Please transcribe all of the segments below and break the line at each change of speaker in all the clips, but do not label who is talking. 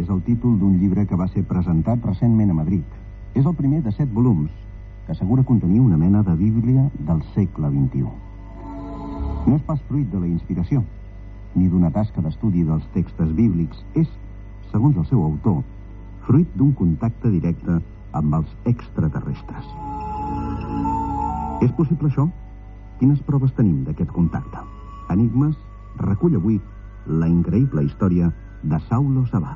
és el títol d'un llibre que va ser presentat recentment a Madrid. És el primer de 7 volums que assegura contenir una mena de bíblia del segle XXI. No és pas fruit de la inspiració, ni d'una tasca d'estudi dels textos bíblics. És, segons el seu autor, fruit d'un contacte directe amb els extraterrestres. És possible això? Quines proves tenim d'aquest contacte? Enigmes recull avui la increïble història de Saulo Sabà.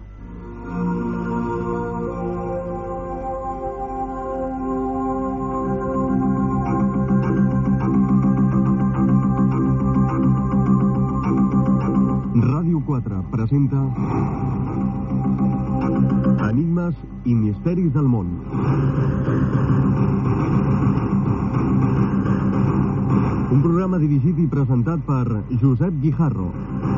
Ràdio 4 presenta Enigmes i misteris del món. Un programa dirigit i presentat per Josep Guijarro.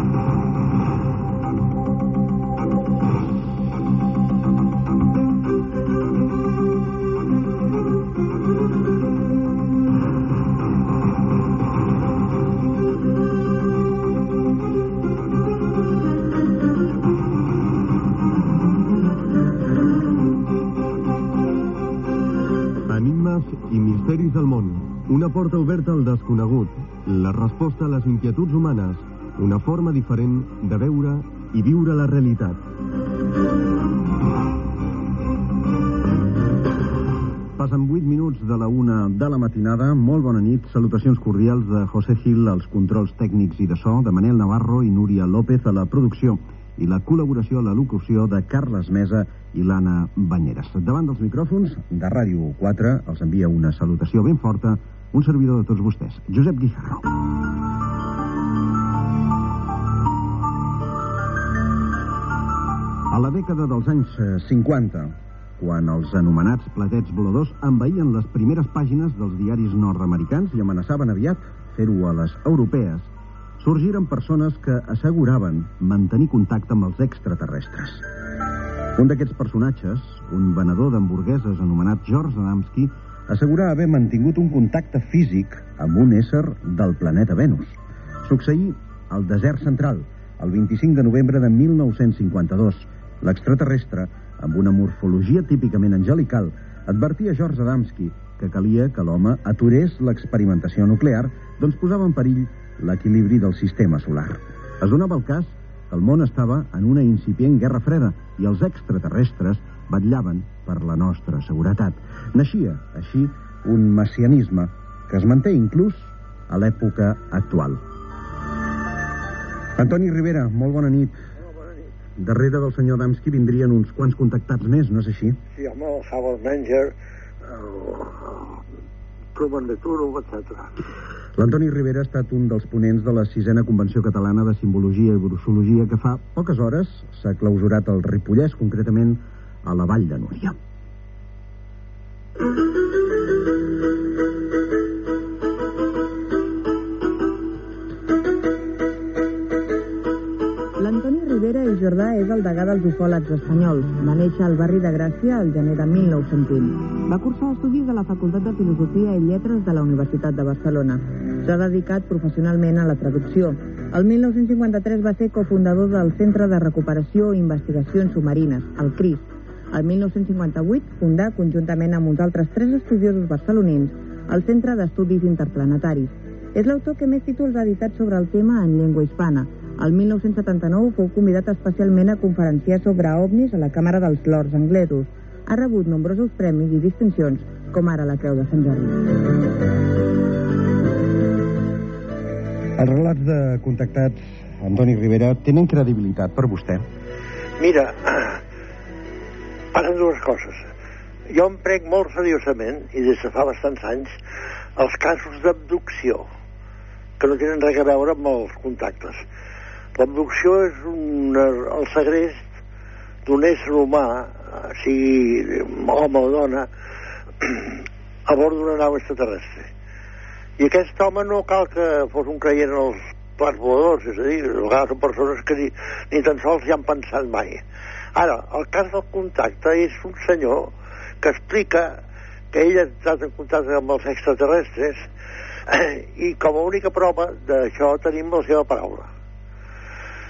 Enigmes i misteris del món. Una porta oberta al desconegut, la resposta a les inquietuds humanes, una forma diferent de veure i viure la realitat. Passen 8 minuts de la 1 de la matinada. Molt bona nit, salutacions cordials de José Gil als controls tècnics i de so, de Manel Navarro i Núria López a la producció, i la col·laboració a la locució de Carles Mesa i l'Anna Banyeres. Davant dels micròfons de Ràdio 4 els envia una salutació ben forta un servidor de tots vostès, Josep Guijarro. A la dècada dels anys 50, quan els anomenats platets voladors envaïen les primeres pàgines dels diaris nord-americans i amenaçaven aviat fer-ho a les europees, sorgiren persones que asseguraven mantenir contacte amb els extraterrestres. Un d'aquests personatges, un venedor d'hamburgueses anomenat George Adamski, assegura haver mantingut un contacte físic amb un ésser del planeta Venus. Succeí al desert central, el 25 de novembre de 1952. L'extraterrestre, amb una morfologia típicament angelical, advertia George Adamski que calia que l'home aturés l'experimentació nuclear, doncs posava en perill l'equilibri del sistema solar. Es donava el cas que el món estava en una incipient guerra freda i els extraterrestres vetllaven per la nostra seguretat. Naixia, així, un messianisme que es manté inclús a l'època actual. Antoni Rivera, molt bona nit.
Molt bona nit.
Darrere del senyor Adamski vindrien uns quants contactats més, no és així?
Sí, home, el Howard Menger, Truman de Turo, etc.
L'Antoni Rivera ha estat un dels ponents de la 6a Convenció Catalana de Simbologia i Bruxologia que fa poques hores s'ha clausurat al Ripollès, concretament a la Vall de Núria.
L'Antoni Rivera i Jordà és el degà dels ufòlegs espanyols. Va néixer al barri de Gràcia el gener de 1920. Va cursar estudis de la Facultat de Filosofia i Lletres de la Universitat de Barcelona. S'ha dedicat professionalment a la traducció. El 1953 va ser cofundador del Centre de Recuperació i Investigacions Submarines, el CRIS. El 1958 fundà, conjuntament amb uns altres 3 estudiosos barcelonins, el Centre d'Estudis Interplanetaris. És l'autor que més títols ha editat sobre el tema en llengua hispana. El 1979 fou convidat especialment a conferenciar sobre ovnis a la Càmera dels Lords anglesos. Ha rebut nombrosos premis i distincions, com ara la Creu de Sant Jordi.
Els relats de contactats, Antoni Rivera, tenen credibilitat per vostè?
Mira, passen dues coses. Jo em prenc molt seriosament, i des de fa bastants anys, els casos d'abducció, que no tenen res a veure amb els contactes. L'abducció és el segrest d'un ésser humà, sigui home o dona, a bord d'una nau extraterrestre. I aquest home no cal que fos un creient en els plats voladors, és a dir, a vegades són persones que ni tan sols hi han pensat mai. Ara, el cas del contacte és un senyor que explica que ell ha estat en contacte amb els extraterrestres i com a única prova d'això tenim la seva paraula.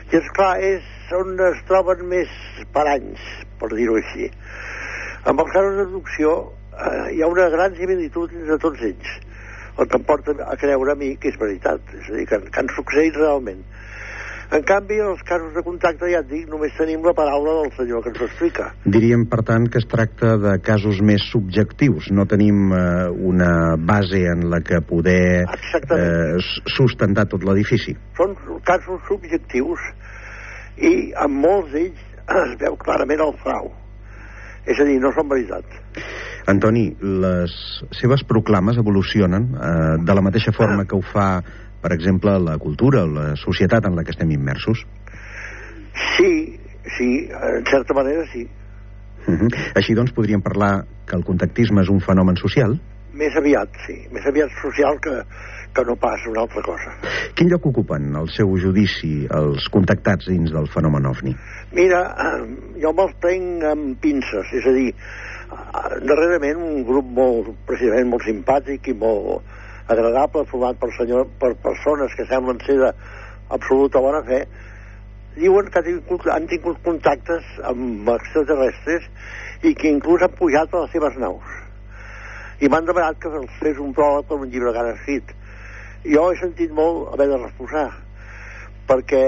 I esclar, és on es troben més paranys, per dir-ho així. Amb els casos d'abducció hi ha una gran similitud entre tots ells, el que em porta a creure a mi que és veritat, és a dir, que han succeït realment. En canvi, en els casos de contacte, ja et dic, només tenim la paraula del senyor que ens ho explica.
Diríem, per tant, que es tracta de casos més subjectius. No tenim una base en la que poder sustentar tot l'edifici.
Són casos subjectius i en molts d'ells es veu clarament el frau. És a dir, no són veritat.
Antoni, les seves proclames evolucionen de la mateixa forma que ho fa, per exemple, la cultura o la societat en la que estem immersos?
Sí, en certa manera sí.
Així doncs podríem parlar que el contactisme és un fenomen social?
Més aviat, sí. Més aviat social que no pas una altra cosa.
Quin lloc ocupen, al seu judici, els contactats dins del fenomen OVNI?
Mira, jo me'ls prenc amb pinces, és a dir, darrerament un grup precisament molt simpàtic i molt agradable, format per persones que semblen ser d'absoluta bona fe, diuen que han tingut contactes amb extraterrestres i que inclús han pujat a les seves naus. I m'han demanat que els fes un prova per un llibre que han escrit. Jo he sentit molt haver de refusar, perquè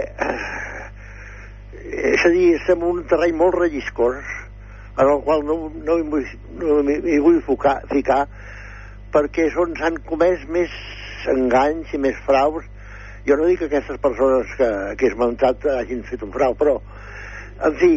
és a dir, estem en un terreny molt relliscós en el qual no m'hi vull ficar, perquè s'han comès més enganys i més fraus. Jo no dic que aquestes persones que he esmentat hagin fet un frau, però, en fi,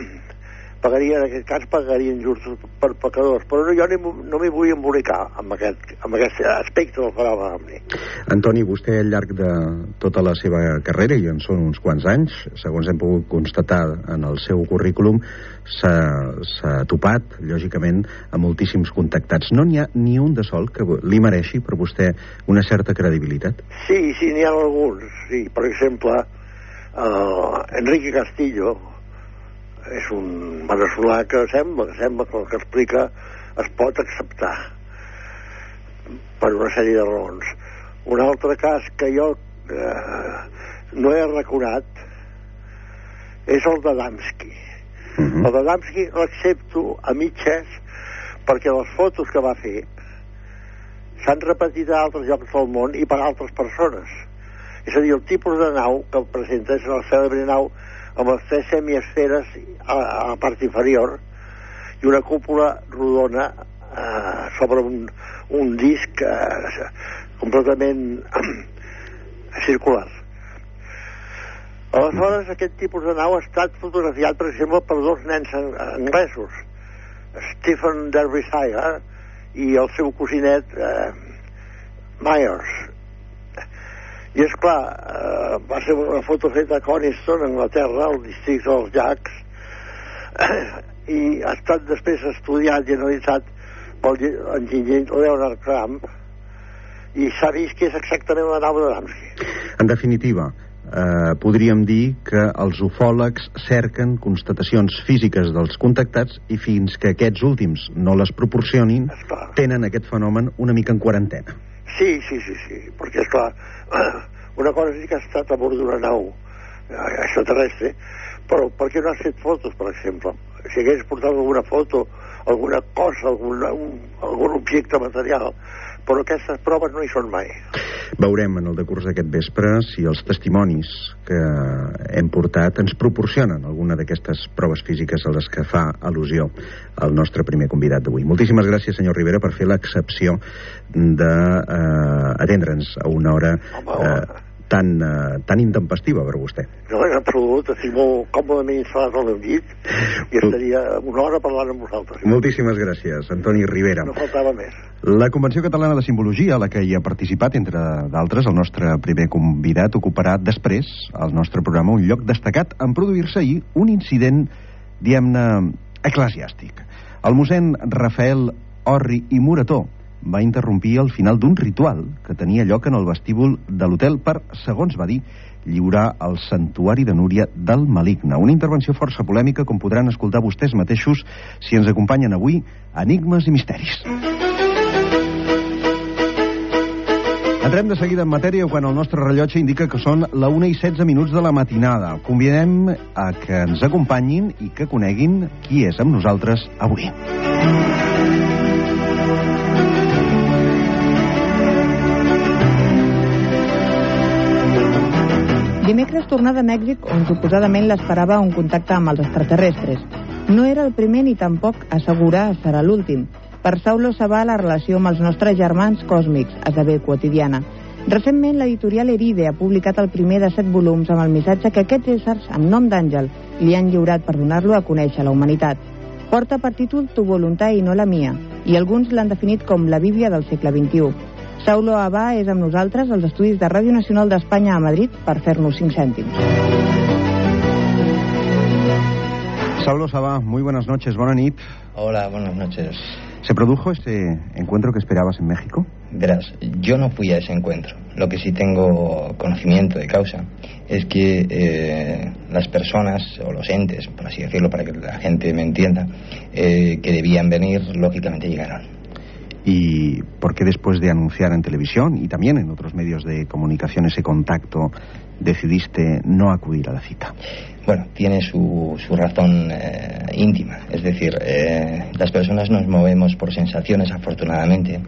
en aquest cas pagarien justos per pecadors, però jo no m'hi vull embolicar amb aquest aspecte del fenomen OVNI.
Antoni, vostè al llarg de tota la seva carrera, i en són uns quants anys, segons hem pogut constatar en el seu currículum, s'ha topat, lògicament, amb moltíssims contactats. No n'hi ha ni un de sol que li mereixi per vostè una certa credibilitat?
Sí, n'hi ha alguns. Sí, per exemple, Enrique Castillo és un veneçolà que sembla que el que explica es pot acceptar per una sèrie de raons. Un altre cas que jo no he arraconat és el de Adamski. El de Adamski l'accepto a mitges perquè les fotos que va fer s'han repetit a altres llocs del món i per altres persones. És a dir, el tipus de nau que presenta és la cèlebre nau amb les 3 semiesferes a la part inferior i una cúpula rodona sobre un disc completament circular. Aleshores, aquest tipus de nau ha estat fotografiat, per exemple, per 2 nens anglesos, Stephen Derbyshire i el seu cosinet Myers. I és clar, va ser una foto feta a Coniston, Anglaterra, al districte dels llacs, i ha estat després estudiat i analitzat pel enginyer Leonard Cramp, i s'ha vist que és exactament la nau d'Adamski.
En definitiva, podríem dir que els ufòlegs cerquen constatacions físiques dels contactats i fins que aquests últims no les proporcionin, tenen aquest fenomen una mica en quarantena.
Sí, perquè, esclar, una cosa sí que ha estat a bord d'una nau extraterrestre, però per què no has fet fotos, per exemple? Si hagués portat alguna foto, alguna cosa, algun objecte material, però aquestes proves no hi són mai.
Veurem en el decurs d'aquest vespre si els testimonis que hem portat ens proporcionen alguna d'aquestes proves físiques a les que fa al·lusió el nostre primer convidat d'avui. Moltíssimes gràcies, senyor Rivera, per fer l'excepció d'atendre'ns a una hora tan intempestiva per vostè.
No, en absolut, estic molt còmodament instal·lat al meu llit i estaria una hora parlant amb vosaltres.
Moltíssimes gràcies, Antoni Rivera.
No faltava més.
La Convenció Catalana de Simbologia, a la que hi ha participat, entre d'altres, el nostre primer convidat, ocuparà després, al nostre programa, un lloc destacat en produir-se ahir un incident, diguem-ne, eclesiàstic. El mossèn Rafael Orri i Morató va interrompir el final d'un ritual que tenia lloc en el vestíbul de l'hotel per, segons va dir, lliurar el santuari de Núria del Maligne. Una intervenció força polèmica, com podran escoltar vostès mateixos si ens acompanyen avui a Enigmes i Misteris. Entrem de seguida en matèria quan el nostre rellotge indica que són la 1:16 de la matinada. Convidem a que ens acompanyin i que coneguin qui és amb nosaltres avui.
Dimecres tornà de Mèxic, on suposadament l'esperava un contacte amb els extraterrestres. No era el primer ni tampoc, assegura, serà l'últim. Per Saulo Sabà, la relació amb els nostres germans còsmics esdevé quotidiana. Recentment, l'editorial Eride ha publicat el primer de 7 volums amb el missatge que aquests éssers, amb nom d'àngel, li han lliurat per donar-lo a conèixer a la humanitat. Porta per títol Tu voluntad i no la mia, i alguns l'han definit com la Bíblia del segle XXI. Saulo Sabà és amb nosaltres als estudis de Ràdio Nacional d'Espanya a Madrid per fer-nos 5 cèntims.
Saulo Sabà, muy buenas noches, buena nit.
Hola, buenas noches.
¿Se produjo este encuentro que esperabas en México?
Verás, yo no fui a ese encuentro. Lo que sí tengo conocimiento de causa es que las personas, o los entes, por así decirlo, para que la gente me entienda, que debían venir, lógicamente llegaron.
¿Y por qué después de anunciar en televisión y también en otros medios de comunicación ese contacto decidiste no acudir a la cita?
Bueno, tiene su razón íntima. Es decir, las personas nos movemos por sensaciones, afortunadamente.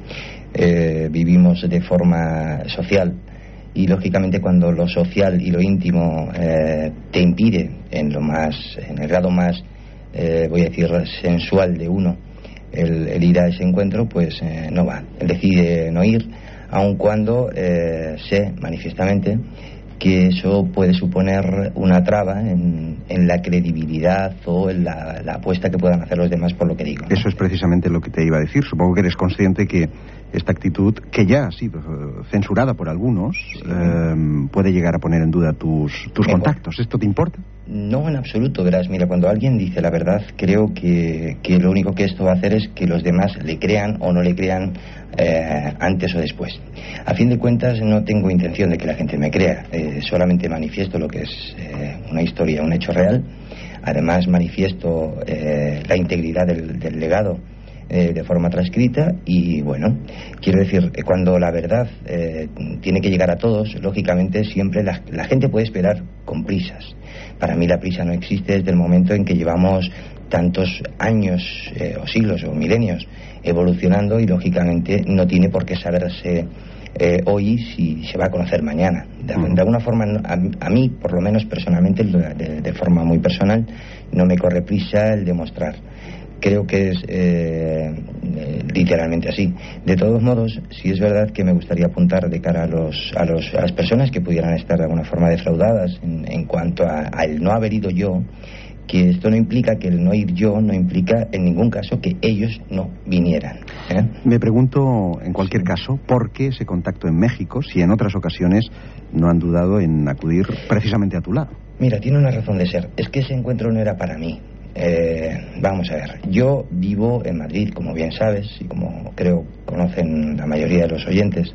Vivimos de forma social y, lógicamente, cuando lo social y lo íntimo te impide en el grado más, voy a decir, sensual de uno, el ir a ese encuentro, pues no va. Él decide no ir, aun cuando sé manifiestamente que eso puede suponer una traba en la credibilidad o en la apuesta que puedan hacer los demás por lo que digo, ¿no?
Eso es precisamente lo que te iba a decir. Supongo que eres consciente que esta actitud, que ya ha sido censurada por algunos, sí, puede llegar a poner en duda tus contactos. ¿Esto te importa?
No, en absoluto. Verás, mira, cuando alguien dice la verdad, creo que lo único que esto va a hacer es que los demás le crean o no le crean antes o después. A fin de cuentas, no tengo intención de que la gente me crea. Solamente manifiesto lo que es una historia, un hecho real. Además, manifiesto la integridad del legado de forma transcrita y, bueno, quiero decir, cuando la verdad tiene que llegar a todos, lógicamente siempre la gente puede esperar con prisas. Para mí la prisa no existe desde el momento en que llevamos tantos años o siglos o milenios evolucionando y, lógicamente, no tiene por qué saberse hoy si se va a conocer mañana. De alguna forma, a mí, por lo menos personalmente, de forma muy personal, no me corre prisa el demostrar. Creo que es literalmente así. De todos modos, sí es verdad que me gustaría apuntar de cara a las personas que pudieran estar de alguna forma defraudadas en cuanto a el no haber ido yo, que esto no implica que el no ir yo no implica en ningún caso que ellos no vinieran.
Me pregunto, en cualquier caso, ¿por qué ese contacto en México si en otras ocasiones no han dudado en acudir precisamente a tu lado?
Mira, tiene una razón de ser. Es que ese encuentro no era para mí. Vamos a ver, yo vivo en Madrid, como bien sabes, y como creo conocen la mayoría de los oyentes.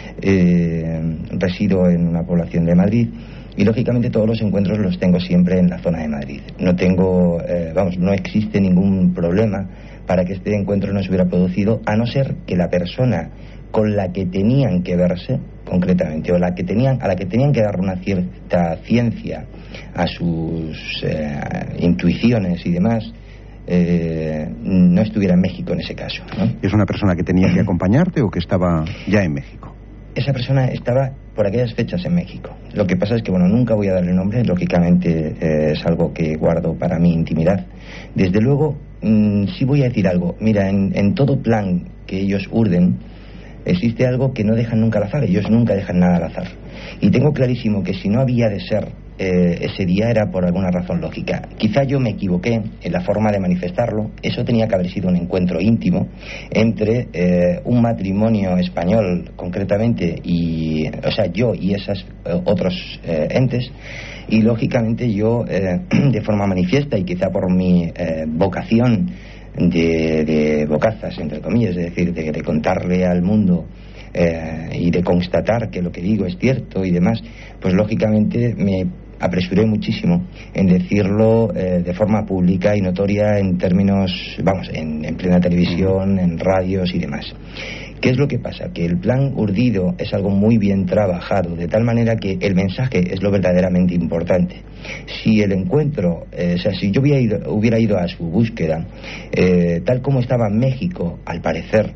Resido en una población de Madrid y, lógicamente, todos los encuentros los tengo siempre en la zona de Madrid. No existe ningún problema para que este encuentro no se hubiera producido, a no ser que la persona con la que tenían que verse concretamente, o a la que tenían que dar una cierta ciencia a sus intuiciones y demás, no estuviera en México en ese caso, ¿no?
¿Es una persona que tenía que acompañarte o que estaba ya en México?
Esa persona estaba por aquellas fechas en México. Lo que pasa es que, nunca voy a darle nombre, lógicamente es algo que guardo para mi intimidad. Desde luego, sí voy a decir algo. Mira, en todo plan que ellos urden, existe algo que no dejan nunca al azar. Ellos nunca dejan nada al azar. Y tengo clarísimo que si no había de ser ese día era por alguna razón lógica. Quizá yo me equivoqué en la forma de manifestarlo. Eso tenía que haber sido un encuentro íntimo entre un matrimonio español concretamente yo y esos otros entes, y lógicamente yo de forma manifiesta y quizá por mi vocación de bocazas, entre comillas, es decir, de contarle al mundo y de constatar que lo que digo es cierto y demás, pues lógicamente me apresuré muchísimo en decirlo de forma pública y notoria en términos, en plena televisión, en radios y demás. ¿Qué es lo que pasa? Que el plan urdido es algo muy bien trabajado, de tal manera que el mensaje es lo verdaderamente importante. Si el encuentro, si yo hubiera ido a su búsqueda, tal como estaba México, al parecer,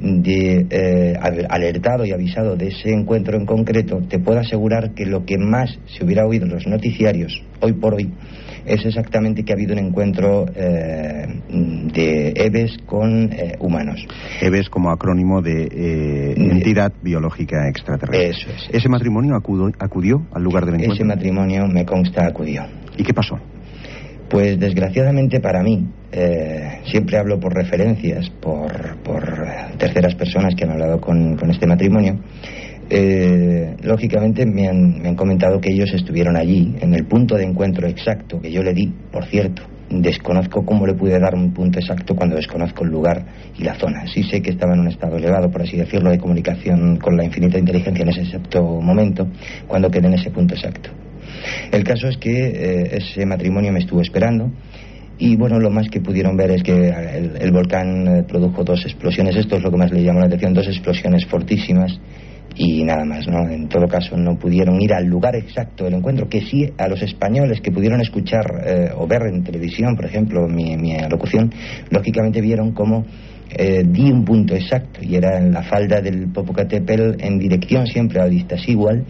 alertado y avisado de ese encuentro en concreto, te puedo asegurar que lo que más se hubiera oído en los noticiarios, hoy por hoy, es exactamente que ha habido un encuentro de EBES con humanos.
EBES como acrónimo de Entidad Biológica Extraterrestre.
Eso es.
¿Ese matrimonio acudió al lugar del encuentro?
Ese matrimonio, me consta, acudió.
¿Y qué pasó?
Pues desgraciadamente para mí, siempre hablo por referencias, por terceras personas que han hablado con este matrimonio. Lógicamente me han comentado que ellos estuvieron allí en el punto de encuentro exacto que yo le di. Por cierto, desconozco cómo le pude dar un punto exacto cuando desconozco el lugar y la zona. Sí sé que estaba en un estado elevado, por así decirlo, de comunicación con la infinita inteligencia en ese exacto momento, cuando quedé en ese punto exacto. El caso es que ese matrimonio me estuvo esperando. Y bueno, lo más que pudieron ver es que el volcán produjo 2 explosiones. Esto es lo que más le llamó la atención, 2 explosiones fortísimas. Y nada más, ¿no? En todo caso no pudieron ir al lugar exacto del encuentro, que sí a los españoles que pudieron escuchar o ver en televisión, por ejemplo, mi alocución, lógicamente vieron cómo di un punto exacto, y era en la falda del Popocatépetl, en dirección siempre al Iztaccíhuatl,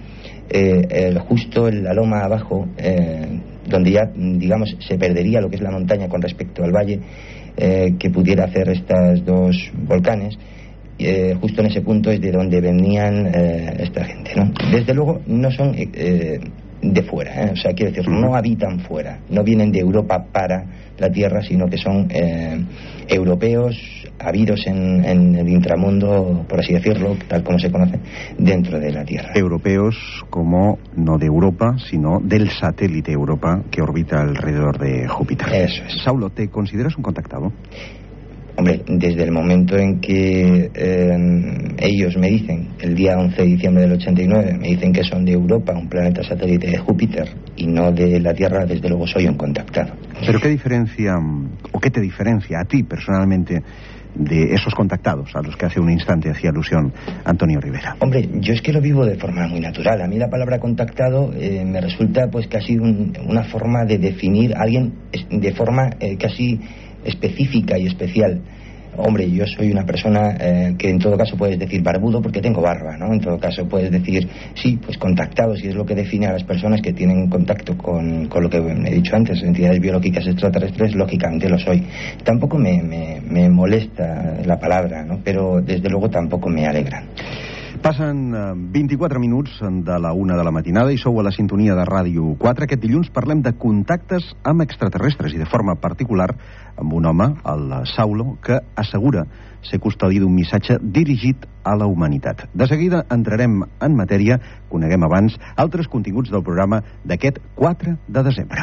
justo en la loma abajo, donde ya, digamos, se perdería lo que es la montaña con respecto al valle que pudiera hacer estas 2 volcanes. Justo en ese punto es de donde venían esta gente, ¿no? Desde luego no son de fuera, o sea, quiero decir, no habitan fuera, no vienen de Europa para la Tierra, sino que son europeos habidos en el intramundo, por así decirlo, tal como se conoce, dentro de la Tierra.
Europeos como no de Europa, sino del satélite Europa que orbita alrededor de Júpiter.
Eso es.
Saulo, ¿te consideras un contactado?
Hombre, desde el momento en que ellos me dicen, el día 11 de diciembre del 89, me dicen que son de Europa, un planeta satélite de Júpiter, y no de la Tierra, desde luego soy un contactado.
¿Pero qué diferencia, o qué te diferencia a ti personalmente de esos contactados a los que hace un instante hacía alusión Antonio Rivera?
Hombre, yo es que lo vivo de forma muy natural. A mí la palabra contactado me resulta pues casi una forma de definir a alguien de forma casi específica y especial. Hombre, yo soy una persona que en todo caso puedes decir barbudo porque tengo barba, ¿no? En todo caso puedes decir, sí, pues contactados, y es lo que define a las personas que tienen contacto con lo que he dicho antes, entidades biológicas extraterrestres. Lógicamente lo soy. Tampoco me molesta la palabra, ¿no? Pero desde luego tampoco me alegra.
Passen 24 minuts de la 1 de la matinada i sou a la sintonia de Ràdio 4. Aquest dilluns parlem de contactes amb extraterrestres i de forma particular amb un home, el Saulo, que assegura ser custodi d'un missatge dirigit a la humanitat. De seguida entrarem en matèria, coneguem abans altres continguts del programa d'aquest 4 de desembre.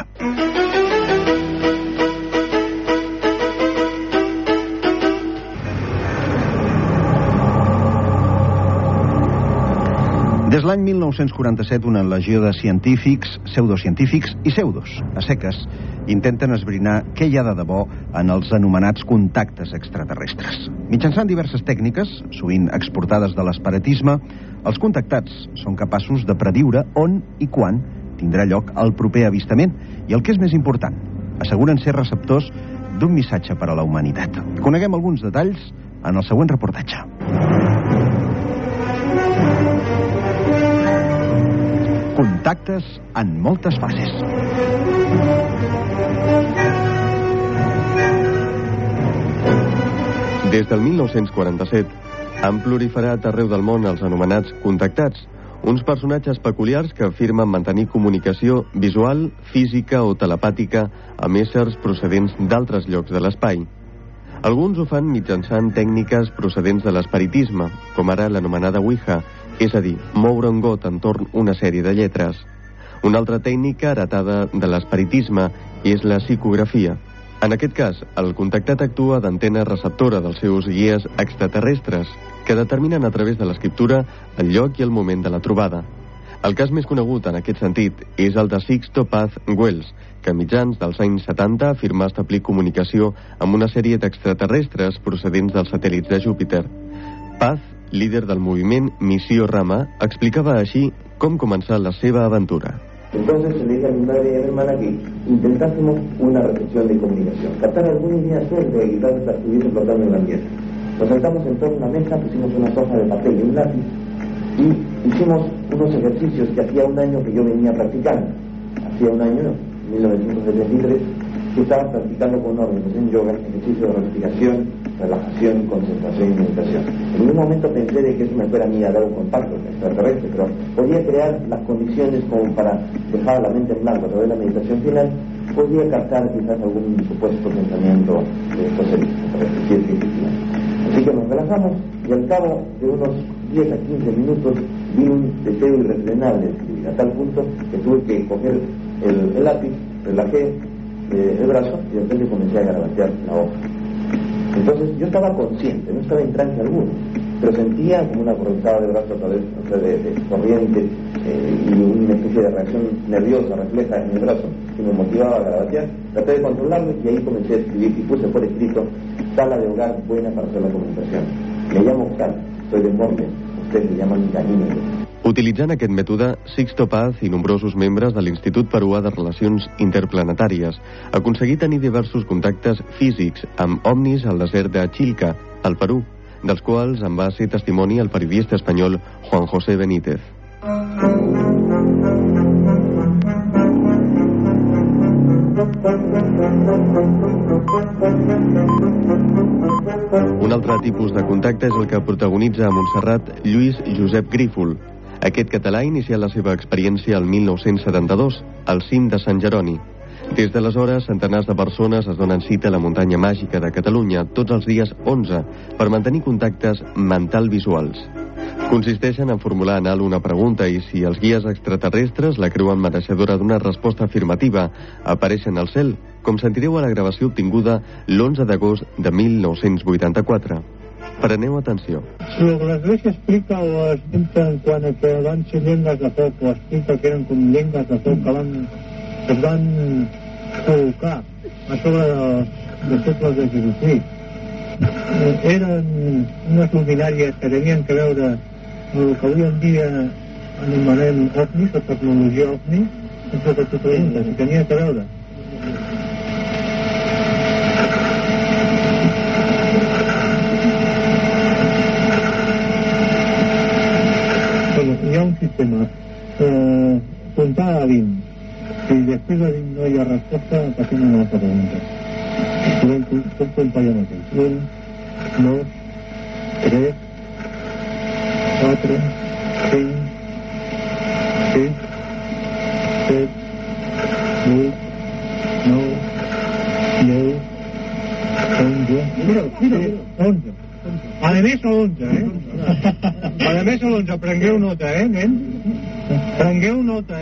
Des l'any 1947, una legió de científics, pseudocientífics i pseudos, a seques, intenten esbrinar què hi ha de debò en els anomenats contactes extraterrestres. Mitjançant diverses tècniques, sovint exportades de l'espiritisme, els contactats són capaços de prediure on i quan tindrà lloc el proper avistament i, el que és més important, asseguren ser receptors d'un missatge per a la humanitat. Coneguem alguns detalls en el següent reportatge. Contactes en moltes fases.
Des del 1947 han proliferat arreu del món els anomenats contactats, uns personatges peculiars que afirmen mantenir comunicació visual, física o telepàtica amb éssers procedents d'altres llocs de l'espai. Alguns ho fan mitjançant tècniques procedents de l'espiritisme, com ara l'anomenada Ouija, és a dir, moure un got entorn una sèrie de lletres. Una altra tècnica heretada de l'espiritisme és la psicografia. En aquest cas, el contactat actua d'antena receptora dels seus guies extraterrestres, que determinen a través de l'escriptura el lloc i el moment de la trobada. El cas més conegut en aquest sentit és el de Sixto Paz Wells, que a mitjans dels anys 70 afirma establir comunicació amb una sèrie d'extraterrestres procedents dels satèl·lits de Júpiter. Paz líder del moviment Missió Rama, explicava així com començar la seva aventura.
Entonces se le dije a mi madre y a mi hermana que intentásemos una reflexión de comunicación, captar alguna idea suelta que quizás estuviese flotando en el ambiente. Nos sentamos en torno a una mesa, pusimos una hoja de papel y un lápiz y hicimos unos ejercicios que hacía un año que yo venía practicando. Hacía un año, 1973, que estaba practicando con organización yoga, ejercicio de respiración, relajación, concentración y meditación. En un momento pensé de que eso me fuera a mí a dar un contacto extraterrestre, pero podía crear las condiciones como para dejar la mente en blanco a través de la meditación final, podía captar quizás algún supuesto pensamiento de estos seres extraterrestres. Así que nos relajamos y al cabo de unos 10 a 15 minutos vi un deseo irrefrenable de escribir, a tal punto que tuve que coger el lápiz, relajé el brazo y de repente comencé a garabatear la hoja. Entonces yo estaba consciente, no estaba en trance alguno, pero sentía como una correntada de brazo a través de corriente y una especie de reacción nerviosa, refleja en el brazo, que me motivaba a garabatear. Traté de controlarlo y ahí comencé a escribir y puse por escrito: sala de hogar buena para hacer la comunicación. Me llamo Octavio, soy de Morgan, ustedes me llaman Ganímedes.
Utilitzant aquest mètode, Sixto Paz i nombrosos membres de l'Institut Peruà de Relacions Interplanetàries aconseguí tenir diversos contactes físics amb ovnis al desert de Chilca, al Perú, dels quals en va ser testimoni el periodista espanyol Juan José Benítez. Un altre tipus de contacte és el que protagonitza a Montserrat Lluís Josep Grífol. Aquest català ha iniciat la seva experiència el 1972, al cim de Sant Jeroni. Des d'aleshores, centenars de persones es donen cita a la muntanya màgica de Catalunya tots els dies 11 per mantenir contactes mental-visuals. Consisteixen en formular en alt una pregunta i si els guies extraterrestres la creuen mereixedora d'una resposta afirmativa, apareixen al cel, com sentireu a la gravació obtinguda l'11 d'agost de 1984. Preneu atenció.
Si lo que l'Església explica o explica en quant a que van ser llengües de foc o explica que eren com llengües de foc que es van col·locar a sobre dels segles de Jesucrist, eren unes luminàries que tenien que veure amb el que avui en dia anomenem ovnis, la tecnologia ovni, és el que tu preguntes, si tenia que veure. Hi ha un sistema, comptar a 20. Si després de 20 no hi ha resposta, passem a una altra pregunta. Podem comptar ja mateix. 1, 2, 3, 4, 5, 6, 7, 8, 9, 10, 11... Mira, 11. A més a l'11, A més a l'11, prengueu nota, nen? Prengueu nota,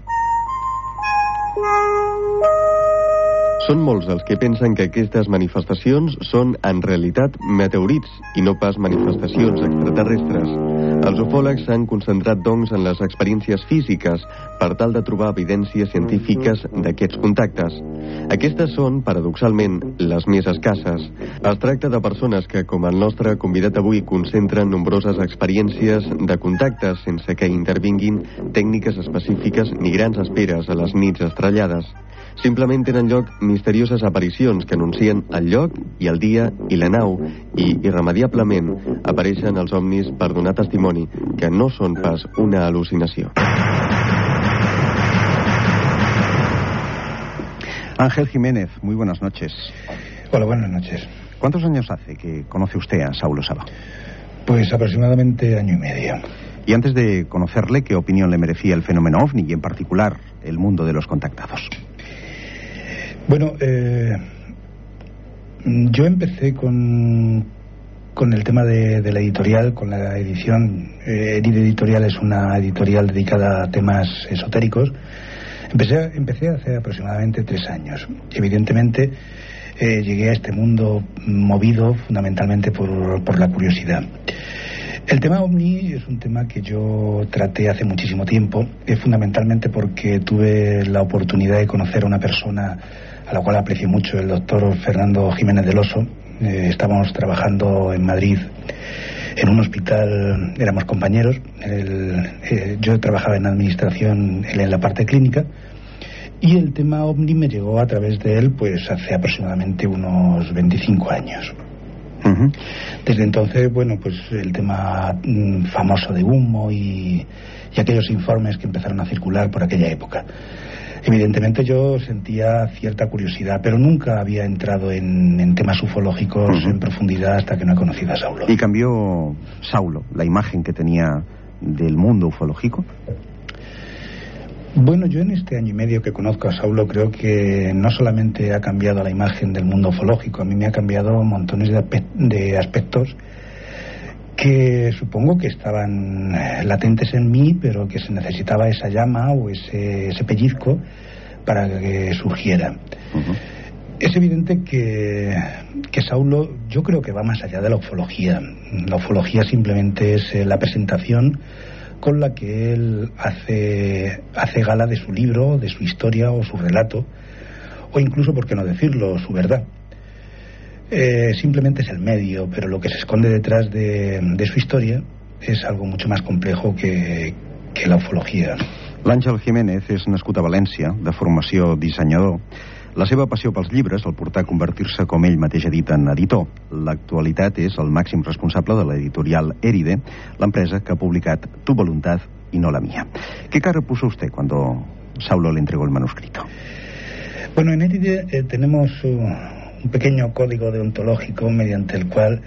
Són molts els que pensen que aquestes manifestacions són en realitat meteorits i no pas manifestacions extraterrestres. Els ufòlegs s'han concentrat, doncs, en les experiències físiques per tal de trobar evidències científiques d'aquests contactes. Aquestes són, paradoxalment, les més escasses. Es tracta de persones que, com el nostre convidat avui, concentren nombroses experiències de contactes sense que intervinguin tècniques específiques ni grans esperes a les nits estrellades. Simplement tenen lloc misterioses aparicions que anuncien el lloc i el dia i la nau i, irremediablement, apareixen els ovnis per donar testimoni que no són pas una al·lucinació.
Ángel Jiménez, muy buenas noches.
Hola, buenas noches.
¿Cuántos años hace que conoce usted a Saulo Saba?
Pues aproximadamente año y medio.
Y antes de conocerle, ¿qué opinión le merecía el fenómeno OVNI y en particular el mundo de los contactados?
Bueno, yo empecé con el tema de la editorial, con la edición. Herida Editorial es una editorial dedicada a temas esotéricos. Empecé hace aproximadamente 3 años. Evidentemente, llegué a este mundo movido fundamentalmente por la curiosidad. El tema OVNI es un tema que yo traté hace muchísimo tiempo, fundamentalmente porque tuve la oportunidad de conocer a una persona a la cual aprecio mucho, el doctor Fernando Jiménez del Oso. Estábamos trabajando en Madrid en un hospital, éramos compañeros, yo trabajaba en administración, él en la parte clínica, y el tema OVNI me llegó a través de él pues hace aproximadamente unos 25 años.
Uh-huh.
Desde entonces, bueno, pues el tema famoso de humo y aquellos informes que empezaron a circular por aquella época. Evidentemente yo sentía cierta curiosidad, pero nunca había entrado en temas ufológicos uh-huh. en profundidad hasta que no he conocido a Saulo.
¿Y cambió Saulo la imagen que tenía del mundo ufológico?
Bueno, yo en este año y medio que conozco a Saulo creo que no solamente ha cambiado la imagen del mundo ufológico, a mí me ha cambiado montones de aspectos que supongo que estaban latentes en mí, pero que se necesitaba esa llama o ese pellizco para que surgiera. Uh-huh. Es evidente que Saulo, yo creo que va más allá de la ufología. La ufología simplemente es la presentación con la que él hace gala de su libro, de su historia o su relato, o incluso, por qué no decirlo, su verdad. Simplemente es el medio, pero lo que se esconde detrás de su historia és algo mucho más complejo que la ufología.
L'Àngel Jiménez és nascut a València, de formació dissenyador. La seva passió pels llibres el portà a convertir-se, com ell mateix ha dit, en editor. L'actualitat és el màxim responsable de l'editorial Éride, l'empresa que ha publicat Tu voluntad y no la mía. ¿Qué cara puso usted cuando Saulo le entregó el manuscrito?
Bueno, en Éride tenemos un pequeño código deontológico mediante el cual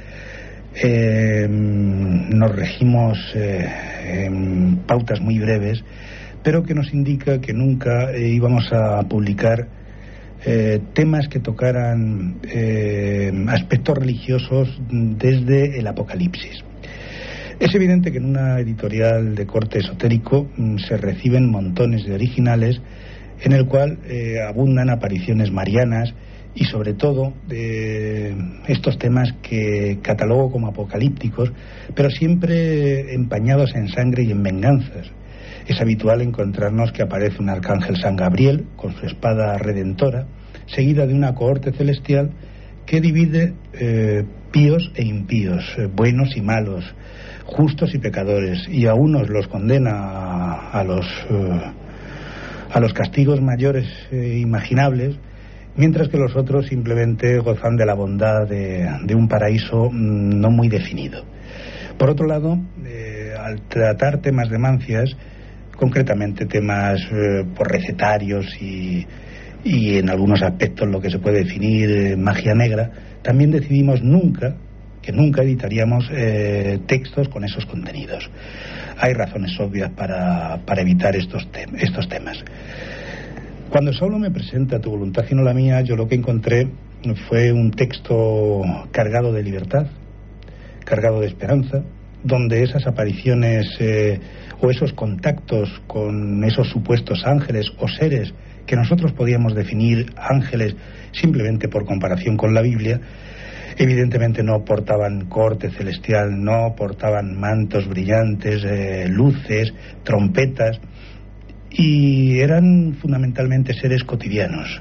nos regimos en pautas muy breves, pero que nos indica que nunca íbamos a publicar temas que tocaran aspectos religiosos desde el Apocalipsis. Es evidente que en una editorial de corte esotérico se reciben montones de originales en el cual abundan apariciones marianas y sobre todo estos temas que catalogo como apocalípticos, pero siempre empañados en sangre y en venganzas. Es habitual encontrarnos que aparece un arcángel San Gabriel con su espada redentora, seguida de una cohorte celestial que divide píos e impíos, buenos y malos, justos y pecadores, y a unos los condena a los castigos mayores imaginables, mientras que los otros simplemente gozan de la bondad de un paraíso no muy definido. Por otro lado, al tratar temas de mancias, concretamente temas por recetarios y en algunos aspectos lo que se puede definir magia negra, también decidimos que nunca editaríamos textos con esos contenidos. Hay razones obvias para evitar estos temas. Cuando Saulo me presenta Tu voluntad y no la mía, yo lo que encontré fue un texto cargado de libertad, cargado de esperanza, donde esas apariciones o esos contactos con esos supuestos ángeles o seres que nosotros podíamos definir ángeles simplemente por comparación con la Biblia, evidentemente no portaban corte celestial, no portaban mantos brillantes, luces, trompetas, y eran fundamentalmente seres cotidianos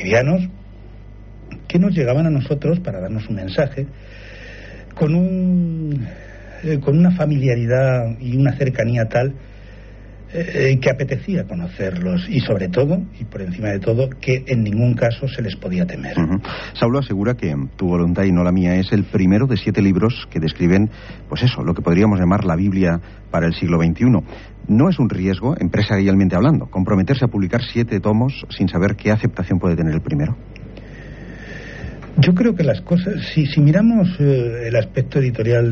que nos llegaban a nosotros para darnos un mensaje con una familiaridad y una cercanía tal que apetecía conocerlos, y sobre todo, y por encima de todo, que en ningún caso se les podía temer.
Uh-huh. Saulo asegura que Tu voluntad y no la mía es el primero de 7 libros que describen, pues eso, lo que podríamos llamar la Biblia para el siglo XXI. ¿No es un riesgo, empresarialmente hablando, comprometerse a publicar 7 tomos sin saber qué aceptación puede tener el primero?
Yo creo que las cosas, si miramos el aspecto editorial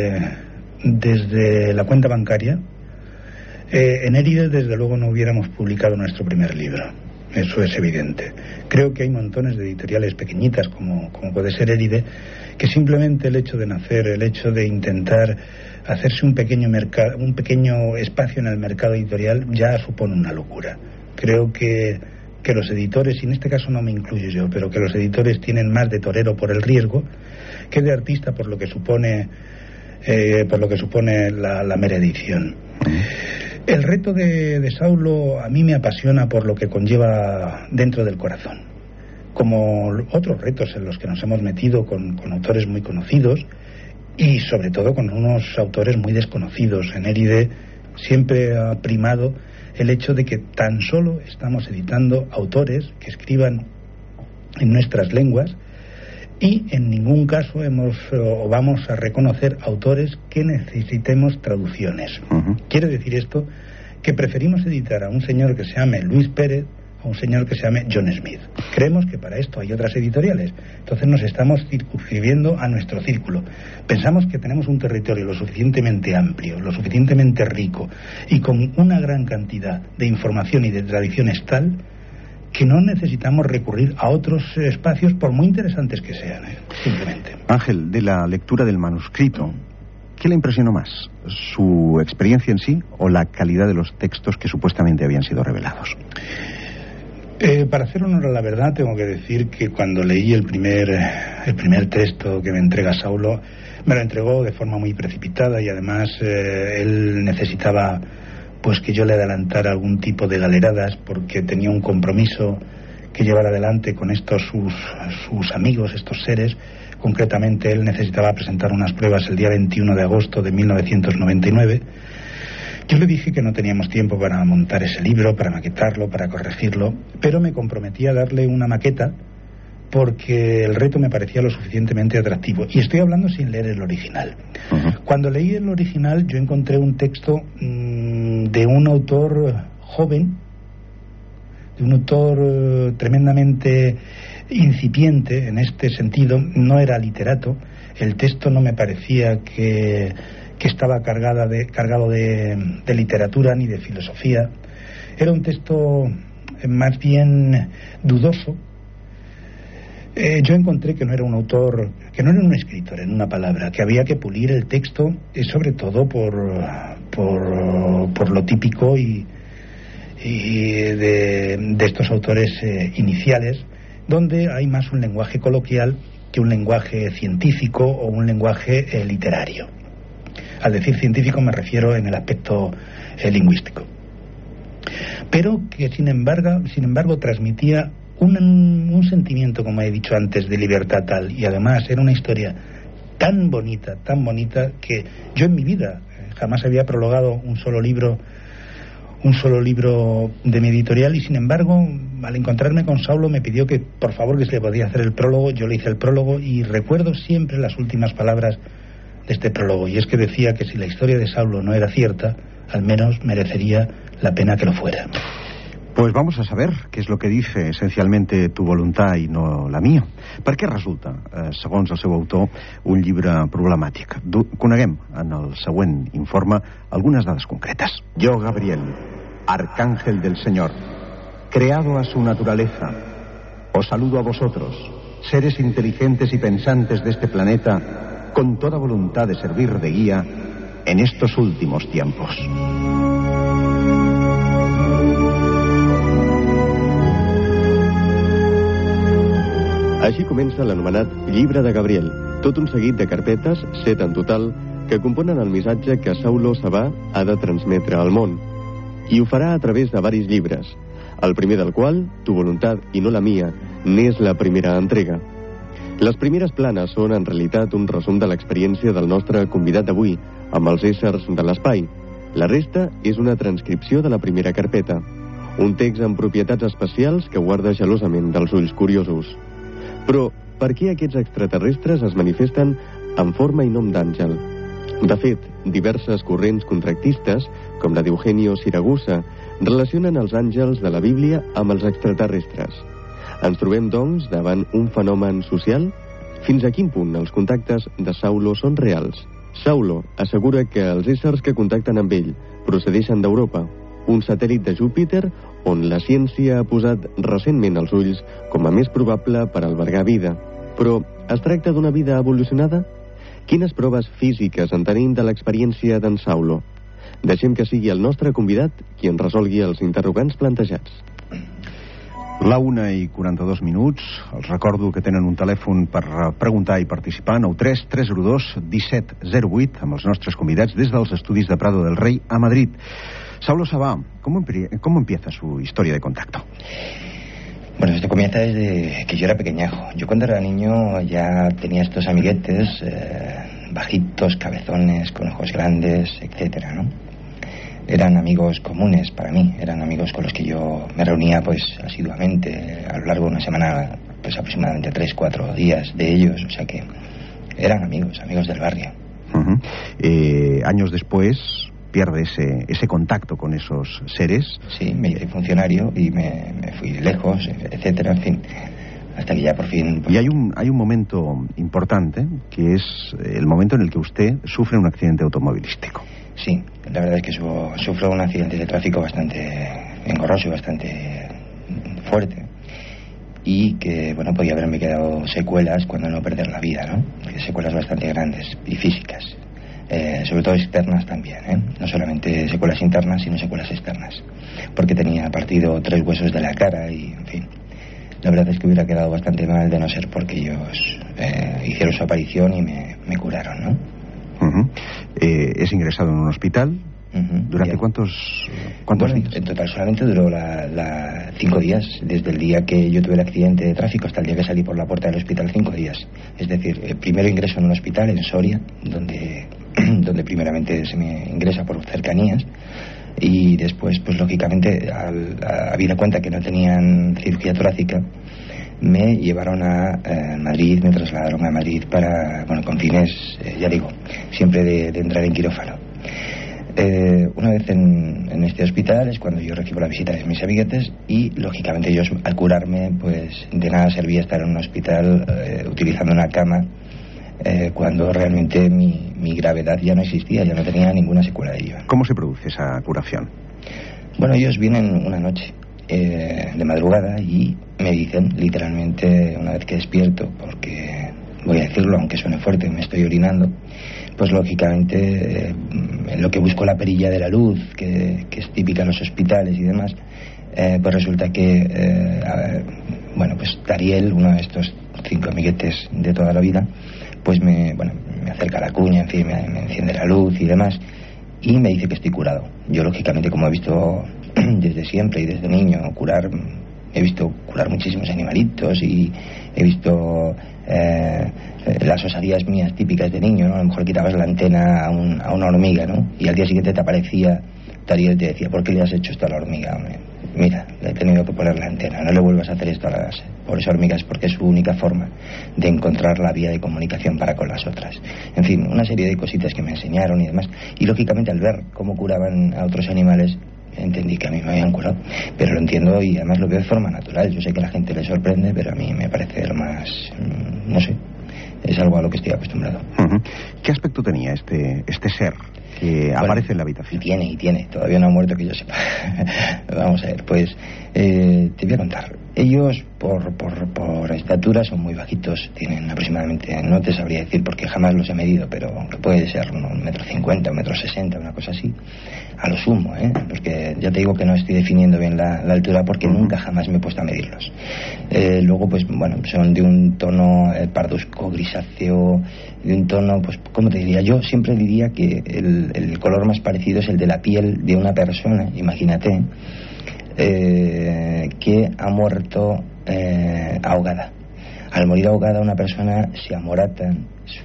desde la cuenta bancaria, en Éride desde luego no hubiéramos publicado nuestro primer libro, eso es evidente. Creo que hay montones de editoriales pequeñitas como puede ser Éride, que simplemente el hecho de nacer, el hecho de intentar hacerse un pequeño espacio en el mercado editorial ya supone una locura. Creo que los editores, y en este caso no me incluyo yo, pero que los editores tienen más de torero por el riesgo que de artista por lo que supone la mera edición. El reto de Saulo a mí me apasiona por lo que conlleva dentro del corazón, como otros retos en los que nos hemos metido con autores muy conocidos y sobre todo con unos autores muy desconocidos. En Éride siempre ha primado el hecho de que tan solo estamos editando autores que escriban en nuestras lenguas, y en ningún caso vamos a reconocer autores que necesitemos traducciones. Quiere decir esto que preferimos editar a un señor que se llame Luis Pérez a un señor que se llame John Smith. Creemos que para esto hay otras editoriales, entonces nos estamos circunscribiendo a nuestro círculo. Pensamos que tenemos un territorio lo suficientemente amplio, lo suficientemente rico y con una gran cantidad de información y de tradiciones tal que no necesitamos recurrir a otros espacios por muy interesantes que sean, simplemente.
Ángel, de la lectura del manuscrito, ¿qué le impresionó más? ¿Su experiencia en sí o la calidad de los textos que supuestamente habían sido revelados?
Para hacer honor a la verdad, tengo que decir que cuando leí el primer texto que me entrega Saulo, me lo entregó de forma muy precipitada y además él necesitaba pues que yo le adelantara algún tipo de galeradas porque tenía un compromiso que llevar adelante con estos sus amigos, estos seres. Concretamente él necesitaba presentar unas pruebas el día 21 de agosto de 1999. Yo le dije que no teníamos tiempo para montar ese libro, para maquetarlo, para corregirlo, pero me comprometí a darle una maqueta porque el reto me parecía lo suficientemente atractivo. Y estoy hablando sin leer el original. Cuando leí el original yo encontré un texto de un autor joven, de un autor tremendamente incipiente en este sentido. No era literato, el texto no me parecía que estaba cargado de literatura ni de filosofía. Era un texto más bien dudoso. Yo encontré que no era un autor, que no era un escritor, en una palabra, que había que pulir el texto, sobre todo por lo típico y de estos autores iniciales, donde hay más un lenguaje coloquial que un lenguaje científico o un lenguaje literario. Al decir científico me refiero en el aspecto lingüístico. Pero que sin embargo transmitía un sentimiento, como he dicho antes, de libertad tal, y además era una historia tan bonita, que yo en mi vida jamás había prologado un solo libro de mi editorial, y sin embargo al encontrarme con Saulo me pidió que por favor que se le podía hacer el prólogo. Yo le hice el prólogo y recuerdo siempre las últimas palabras de este prólogo, y es que decía que si la historia de Saulo no era cierta, al menos merecería la pena que lo fuera.
Pues vamos a saber què és el que dice essencialmente tu voluntat i no la mia. Per què resulta, segons el seu autor, un llibre problemàtic? Coneguem en el següent informe algunes dades concretes. Yo, Gabriel, arcángel del Señor, creado a su naturaleza, os saludo a vosotros, seres inteligentes y pensantes de este planeta, con toda voluntad de servir de guía en estos últimos tiempos.
Així comença l'anomenat Llibre de Gabriel, tot un seguit de carpetes, 7 en total, que componen el missatge que Saulo Sabà ha de transmetre al món. I ho farà a través de varis llibres, el primer del qual, Tu voluntat i no la mia, n'és la primera entrega. Les primeres planes són en realitat un resum de l'experiència del nostre convidat d'avui, amb els éssers de l'espai. La resta és una transcripció de la primera carpeta, un text amb propietats especials que guarda gelosament dels ulls curiosos. Però per què aquests extraterrestres es manifesten en forma i nom d'àngel? De fet, diverses corrents contractistes, com la d'Eugenio Siragusa, relacionen els àngels de la Bíblia amb els extraterrestres. Ens trobem, doncs, davant un fenomen social? Fins a quin punt els contactes de Saulo són reals? Saulo assegura que els éssers que contacten amb ell procedeixen d'Europa, un satèl·lit de Júpiter on la ciència ha posat recentment els ulls com a més probable per albergar vida. Però es tracta d'una vida evolucionada? Quines proves físiques en tenim de l'experiència d'en Saulo? Deixem que sigui el nostre convidat qui en resolgui els interrogants plantejats.
La 1:42. Els recordo que tenen un telèfon per preguntar i participar, 93 302 1708, amb els nostres convidats des dels estudis de Prado del Rey a Madrid. Saulo Sabà, ¿cómo empieza su historia de contacto?
Bueno, esto comienza desde que yo era pequeñajo. Yo cuando era niño ya tenía estos amiguetes bajitos, cabezones, con ojos grandes, etcétera, ¿no? Eran amigos comunes para mí, eran amigos con los que yo me reunía pues asiduamente a lo largo de una semana, pues aproximadamente 3-4 días de ellos, o sea que eran amigos del barrio.
Años después pierde ese contacto con esos seres.
Sí, me hice funcionario y me fui lejos, etcétera, en fin, hasta que ya por fin...
Y hay un momento importante, que es el momento en el que usted sufre un accidente automovilístico.
Sí, la verdad es que sufro un accidente de tráfico bastante engorroso y bastante fuerte, y que, bueno, podía haberme quedado secuelas cuando no perder la vida, ¿no? Secuelas bastante grandes y físicas, sobre todo externas también, ¿eh? No solamente secuelas internas, sino secuelas externas, porque tenía partido 3 huesos de la cara y, en fin, la verdad es que hubiera quedado bastante mal de no ser porque ellos hicieron su aparición y me curaron, ¿no?
Es ingresado en un hospital. ¿Durante cuántos días?
En total solamente duró 5 días, desde el día que yo tuve el accidente de tráfico hasta el día que salí por la puerta del hospital, 5 días. Es decir, primero ingreso en un hospital en Soria, donde primeramente se me ingresa por cercanías, y después, pues lógicamente, habida cuenta que no tenían cirugía torácica, me llevaron a Madrid, me trasladaron a Madrid para, bueno, con fines, ya digo, siempre de entrar en quirófano. Una vez en este hospital es cuando yo recibo la visita de mis amiguetes, y lógicamente ellos, al curarme, pues de nada servía estar en un hospital utilizando una cama, cuando realmente mi gravedad ya no existía, ya no tenía ninguna secuela de ello.
¿Cómo se produce esa curación?
Bueno, ellos vienen una noche de madrugada y me dicen, literalmente, una vez que despierto, porque voy a decirlo aunque suene fuerte, me estoy orinando, pues lógicamente en lo que busco la perilla de la luz, que es típica en los hospitales y demás, pues resulta que bueno, pues Dariel, uno de estos 5 amiguetes de toda la vida, pues me acerca la cuña, en fin, me enciende la luz y demás, y me dice que estoy curado. Yo lógicamente, como he visto desde siempre y desde niño he visto curar muchísimos animalitos, y he visto las osadías mías típicas de niño, ¿no? A lo mejor quitabas la antena a una hormiga, ¿no? Y al día siguiente te aparecía Dariel, te decía: ¿por qué le has hecho esto a la hormiga, hombre? Mira, le he tenido que poner la antena, no le vuelvas a hacer esto a las pobres hormigas, porque es su única forma de encontrar la vía de comunicación para con las otras. En fin, una serie de cositas que me enseñaron y demás, y lógicamente al ver cómo curaban a otros animales, entendí que a mí me habían curado, pero lo entiendo y además lo veo de forma natural. Yo sé que a la gente le sorprende, pero a mí me parece lo más, no sé, es algo a lo que estoy acostumbrado.
¿Qué aspecto tenía este ser que aparece en la habitación?
Y tiene, todavía no ha muerto que yo sepa. Vamos a ver, pues te voy a contar. Ellos por estatura son muy bajitos, tienen aproximadamente, no te sabría decir porque jamás los he medido, pero que puede ser 1,50 m, 1,60 m, una cosa así, a lo sumo, porque ya te digo que no estoy definiendo bien la altura, porque nunca jamás me he puesto a medirlos. Luego, pues bueno, son de un tono parduzco, grisáceo, de un tono, pues, ¿cómo te diría? Yo siempre diría que el color más parecido es el de la piel de una persona, imagínate, que ha muerto ahogada. Al morir ahogada una persona se amoratan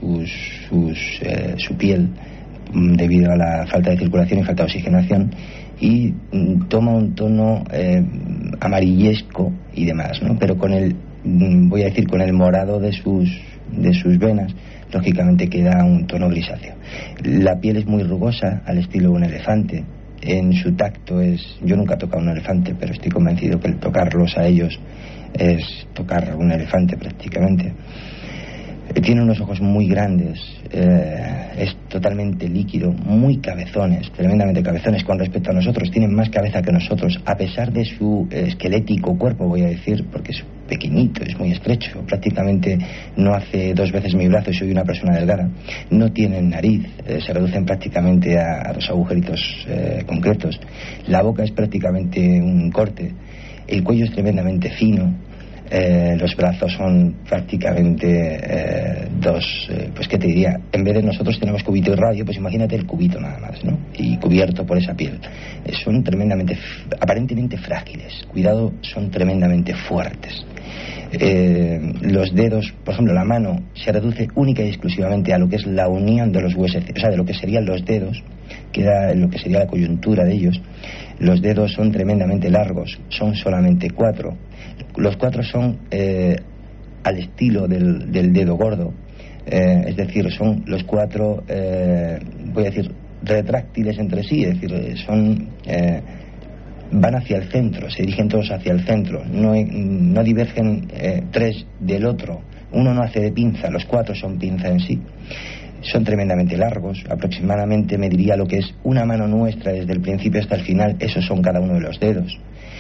su piel debido a la falta de circulación y falta de oxigenación, y toma un tono amarillesco y demás, ¿no? Pero con voy a decir, con el morado de sus venas, lógicamente queda un tono grisáceo. La piel es muy rugosa, al estilo de un elefante. En su tacto yo nunca he tocado un elefante, pero estoy convencido que el tocarlos a ellos es tocar un elefante prácticamente. Tiene unos ojos muy grandes, es totalmente líquido, muy cabezones, tremendamente cabezones con respecto a nosotros. Tienen más cabeza que nosotros, a pesar de su esquelético cuerpo, voy a decir, porque es pequeñito, es muy estrecho, prácticamente no hace 2 veces mi brazo y soy una persona delgada. No tienen nariz, se reducen prácticamente a 2 agujeritos concretos. La boca es prácticamente un corte, el cuello es tremendamente fino. Los brazos son prácticamente 2, pues qué te diría, en vez de nosotros tenemos cubito y radio, pues imagínate el cubito nada más, ¿no? Y cubierto por esa piel. Son aparentemente frágiles, cuidado, son tremendamente fuertes. Los dedos, por ejemplo, la mano se reduce única y exclusivamente a lo que es la unión de los huesos, o sea, de lo que serían los dedos, queda lo que sería la coyuntura de ellos. Los dedos son tremendamente largos, son solamente 4. Los 4 son al estilo del dedo gordo, es decir, son los 4, voy a decir, retráctiles entre sí, es decir, son... van hacia el centro, se dirigen todos hacia el centro, no divergen 3 del otro, uno no hace de pinza, los 4 son pinza en sí. Son tremendamente largos, aproximadamente me diría lo que es una mano nuestra desde el principio hasta el final, esos son cada uno de los dedos.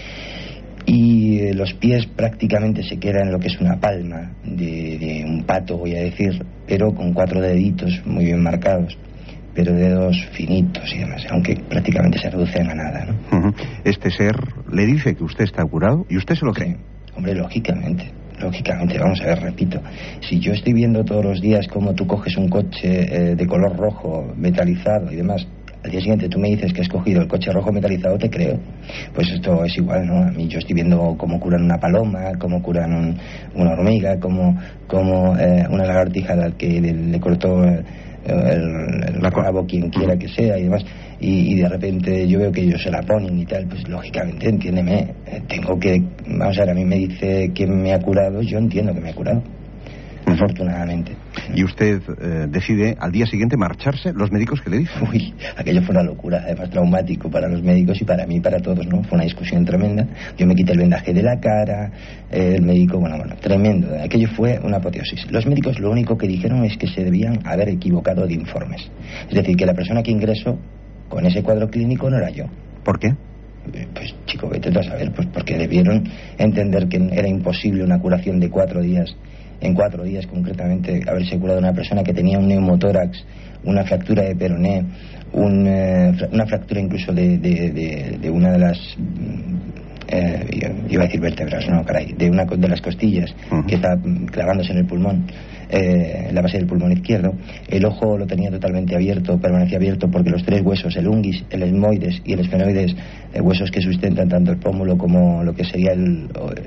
Y los pies prácticamente se quedan en lo que es una palma de un pato, voy a decir, pero con 4 deditos muy bien marcados, pero dedos finitos y demás, aunque prácticamente se reducen a nada, ¿no?
Este ser le dice que usted está curado y usted se lo cree.
Hombre, lógicamente, vamos a ver, repito, si yo estoy viendo todos los días cómo tú coges un coche de color rojo metalizado y demás, al día siguiente tú me dices que has cogido el coche rojo metalizado, te creo. Pues esto es igual, ¿no? A mí yo estoy viendo cómo curan una paloma, cómo curan una hormiga, cómo una lagartija al que le cortó el rabo quien quiera que sea y demás, y de repente yo veo que ellos se la ponen y tal, pues lógicamente, entiéndeme, tengo que, vamos a ver, a mí me dice que me ha curado, yo entiendo que me ha curado, afortunadamente.
Y usted decide al día siguiente marcharse. ¿Los médicos qué le dicen?
Uy, aquello fue una locura, además traumático para los médicos y para mí, para todos, ¿no? Fue una discusión tremenda. Yo me quité el vendaje de la cara, el médico, bueno, tremendo. Aquello fue una apoteosis. Los médicos lo único que dijeron es que se debían haber equivocado de informes. Es decir, que la persona que ingresó con ese cuadro clínico no era yo.
¿Por qué?
Pues chico, vete a saber, pues porque debieron entender que era imposible una curación de 4 días. En 4 días concretamente haberse curado a una persona que tenía un neumotórax, una fractura de peroné, una fractura incluso de una de las iba a decir vértebras, no, caray, de una de las costillas que está clavándose en el pulmón, la base del pulmón izquierdo. El ojo lo tenía totalmente abierto, permanecía abierto porque los 3 huesos, el unguis, el esmoides y el esfenoides, huesos que sustentan tanto el pómulo como lo que sería el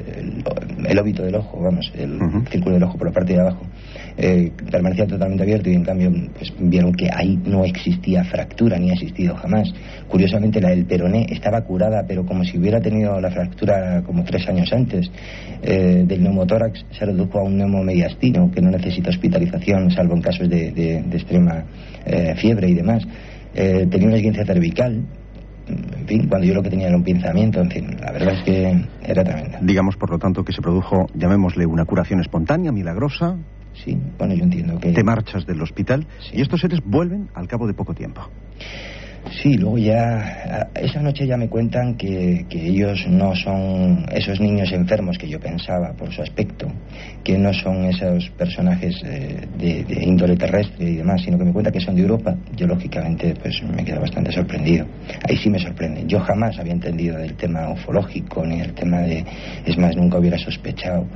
óbito del ojo, vamos, el círculo del ojo por la parte de abajo, permanecía totalmente abierto, y en cambio pues vieron que ahí no existía fractura, ni ha existido jamás. Curiosamente el peroné estaba curada, pero como si hubiera tenido la fractura como 3 años antes. Del neumotórax se redujo a un neumomediastino que no necesita hospitalización salvo en casos de extrema fiebre y demás. Tenía una esguince cervical, en fin, cuando yo lo que tenía era un pinzamiento, en fin, la verdad es que era tremenda.
Digamos, por lo tanto, que se produjo, llamémosle, una curación espontánea, milagrosa.
Sí, bueno, yo entiendo que...
Te marchas del hospital, sí. Y estos seres vuelven al cabo de poco tiempo.
Sí, luego ya, esa noche ya me cuentan que ellos no son esos niños enfermos que yo pensaba por su aspecto, que no son esos personajes de índole terrestre y demás, sino que me cuentan que son de Europa. Yo lógicamente pues me quedo bastante sorprendido. Ahí sí me sorprende. Yo jamás había entendido del tema ufológico ni el tema de... Es más, nunca hubiera sospechado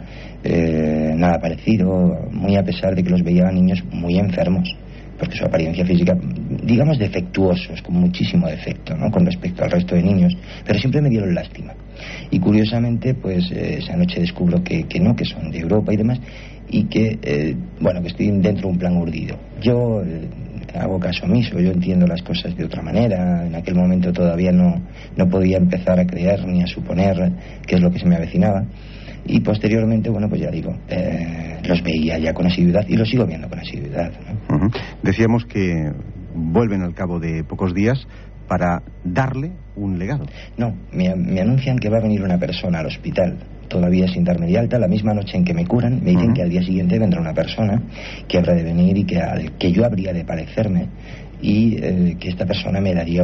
nada parecido, muy a pesar de que los veía niños muy enfermos, porque su apariencia física, digamos, defectuosos, con muchísimo defecto, ¿no?, con respecto al resto de niños, pero siempre me dieron lástima. Y curiosamente, pues esa noche descubro que no, que son de Europa y demás, y que, bueno, que estoy dentro de un plan urdido. Yo hago caso omiso, yo entiendo las cosas de otra manera. En aquel momento todavía no podía empezar a creer ni a suponer qué es lo que se me avecinaba. Y posteriormente, bueno, pues ya digo, los veía ya con asiduidad y los sigo viendo con asiduidad, ¿no?
Decíamos que vuelven al cabo de pocos días para darle un legado.
No, me anuncian que va a venir una persona al hospital, todavía sin darme de alta. La misma noche en que me curan, me dicen que al día siguiente vendrá una persona que habrá de venir y que yo habría de parecerme, y que esta persona me daría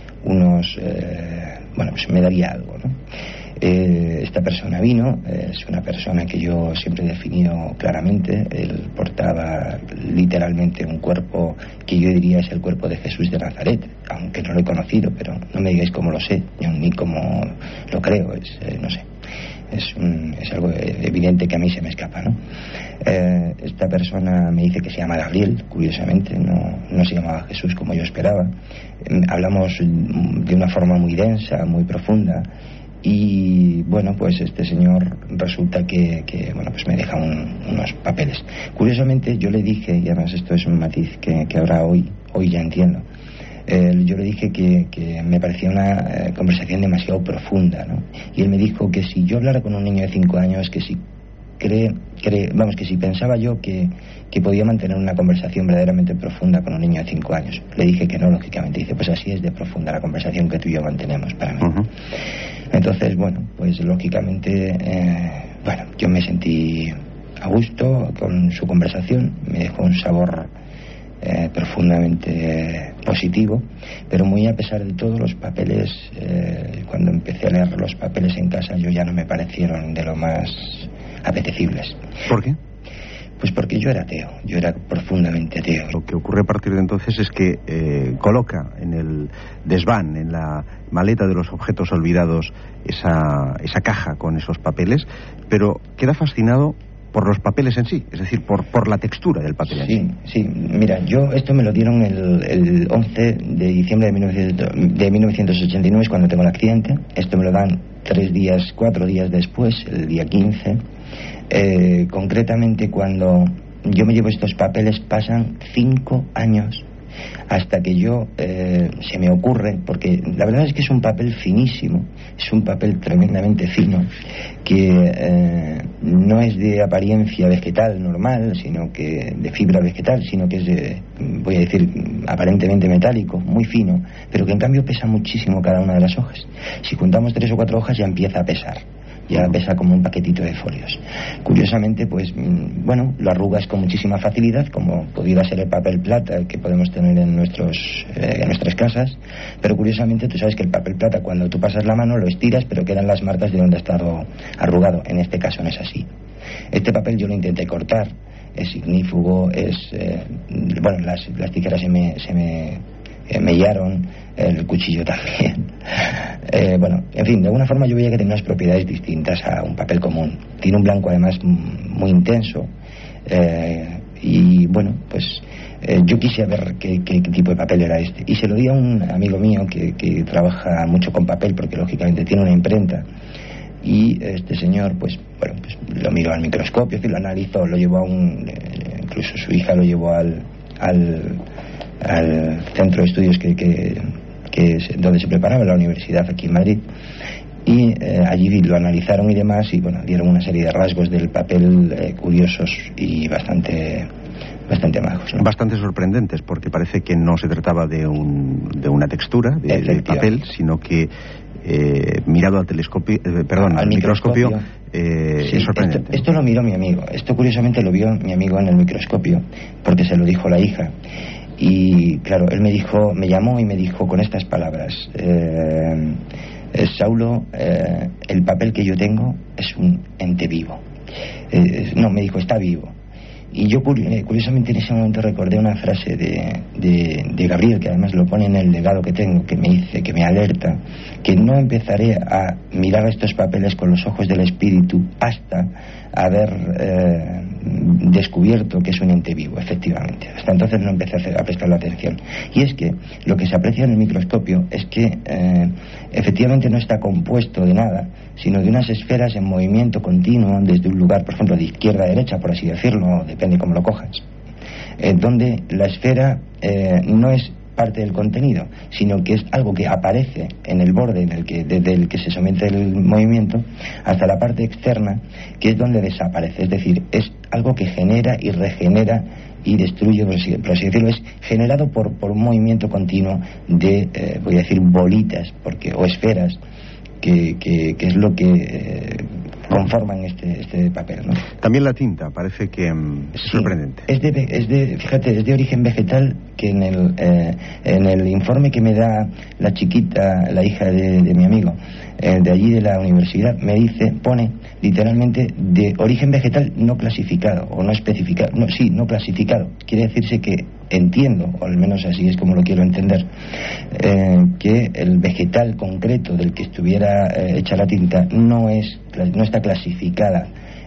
bueno, pues me daría algo, ¿no? Esta persona vino, es una persona que yo siempre he definido claramente. Él portaba literalmente un cuerpo que yo diría es el cuerpo de Jesús de Nazaret, aunque no lo he conocido, pero no me digáis cómo lo sé, ni cómo lo creo, no sé. Es algo evidente que a mí se me escapa, ¿no? Esta persona me dice que se llama Gabriel, curiosamente, no se llamaba Jesús como yo esperaba. Hablamos de una forma muy densa, muy profunda, y bueno, pues este señor resulta que bueno, pues me deja unos papeles. Curiosamente yo le dije, y además esto es un matiz que ahora hoy ya entiendo, yo le dije que me parecía una conversación demasiado profunda, ¿no? Y él me dijo que si yo hablara con un niño de 5 años, que si que si pensaba yo que podía mantener una conversación verdaderamente profunda con un niño de 5 años. Le dije que no, lógicamente. Dice, pues así es de profunda la conversación que tú y yo mantenemos para mí. Uh-huh. Entonces, bueno, pues lógicamente, yo me sentí a gusto con su conversación, me dejó un sabor profundamente positivo, pero muy a pesar de todo, los papeles, cuando empecé a leer los papeles en casa, yo ya no me parecieron de lo más apetecibles.
¿Por qué?
Pues porque yo era ateo, yo era profundamente ateo.
Lo que ocurre a partir de entonces es que coloca en el desván, en la maleta de los objetos olvidados, esa caja con esos papeles, pero queda fascinado por los papeles en sí, es decir, por la textura del papel en sí.
Sí, mira, esto me lo dieron el 11 de diciembre de 1989, es cuando tengo el accidente. Esto me lo dan 4 días después, el día 15. Concretamente, cuando yo me llevo estos papeles, pasan 5 años hasta que se me ocurre, porque la verdad es que es un papel finísimo, es un papel tremendamente fino, que no es de apariencia vegetal normal, sino que de fibra vegetal, sino que es voy a decir, aparentemente metálico, muy fino, pero que en cambio pesa muchísimo cada una de las hojas. Si juntamos 3 o 4 hojas ya empieza a pesar. Ya pesa como un paquetito de folios. Curiosamente, pues, lo arrugas con muchísima facilidad, como pudiera ser el papel plata que podemos tener en nuestras casas, pero curiosamente tú sabes que el papel plata, cuando tú pasas la mano, lo estiras, pero quedan las marcas de donde ha estado arrugado. En este caso no es así. Este papel yo lo intenté cortar, es ignífugo, las tijeras se me mellaron, el cuchillo también. En fin, de alguna forma yo veía que tenía unas propiedades distintas a un papel común. Tiene un blanco además muy intenso, yo quise ver qué tipo de papel era este, y se lo di a un amigo mío que trabaja mucho con papel, porque lógicamente tiene una imprenta, y este señor lo miró al microscopio, lo analizó, lo llevó incluso su hija lo llevó al centro de estudios que donde se preparaba la universidad aquí en Madrid, y allí lo analizaron y demás, y dieron una serie de rasgos del papel curiosos y bastante majos, ¿no?
Bastante sorprendentes, porque parece que no se trataba de una textura de papel, sino que mirado al microscopio es sorprendente.
Esto lo miró mi amigo, esto curiosamente lo vio mi amigo en el microscopio, porque se lo dijo la hija. Y claro, él me llamó y me dijo con estas palabras: Saulo, el papel que yo tengo es un ente vivo. Me dijo, está vivo. Y yo curiosamente en ese momento recordé una frase de Gabriel, que además lo pone en el legado que tengo, que me dice, que me alerta, que no empezaré a mirar estos papeles con los ojos del espíritu hasta haber descubierto que es un ente vivo, efectivamente. Hasta entonces no empecé a prestarle atención. Y es que lo que se aprecia en el microscopio es que efectivamente no está compuesto de nada, sino de unas esferas en movimiento continuo desde un lugar, por ejemplo, de izquierda a derecha, por así decirlo, depende cómo lo cojas, donde la esfera no es parte del contenido, sino que es algo que aparece en el borde desde el que se somete el movimiento hasta la parte externa, que es donde desaparece. Es decir, es algo que genera y regenera y destruye, por así decirlo. Es generado por un movimiento continuo de, voy a decir, bolitas o esferas, que es lo que conforman este papel, ¿no?
También la tinta parece que es sorprendente.
Fíjate, es de origen vegetal, que en el informe que me da la chiquita, la hija de mi amigo, de allí de la universidad, pone literalmente de origen vegetal no clasificado o no especificado, no clasificado. Quiere decirse que entiendo, o al menos así es como lo quiero entender, que el vegetal concreto del que estuviera hecha la tinta no está clasificada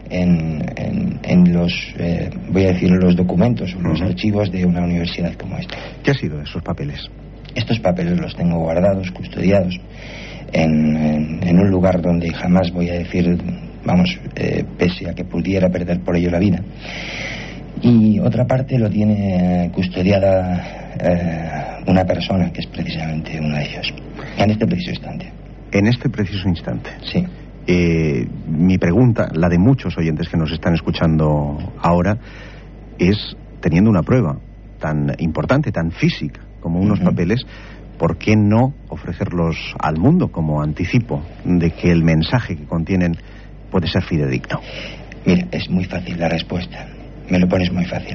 en los voy a decir los documentos o los archivos de una universidad como esta.
¿Qué ha sido de esos papeles?
Estos papeles los tengo guardados, custodiados en en un lugar donde jamás voy a decir, vamos, pese a que pudiera perder por ello la vida. Y otra parte lo tiene custodiada una persona que es precisamente uno de ellos, en este preciso instante.
En este preciso instante.
Sí.
Mi pregunta, la de muchos oyentes que nos están escuchando ahora, es, teniendo una prueba tan importante, tan física como unos papeles, ¿por qué no ofrecerlos al mundo como anticipo de que el mensaje que contienen puede ser fidedigno?
Mira, es muy fácil la respuesta. Me lo pones muy fácil.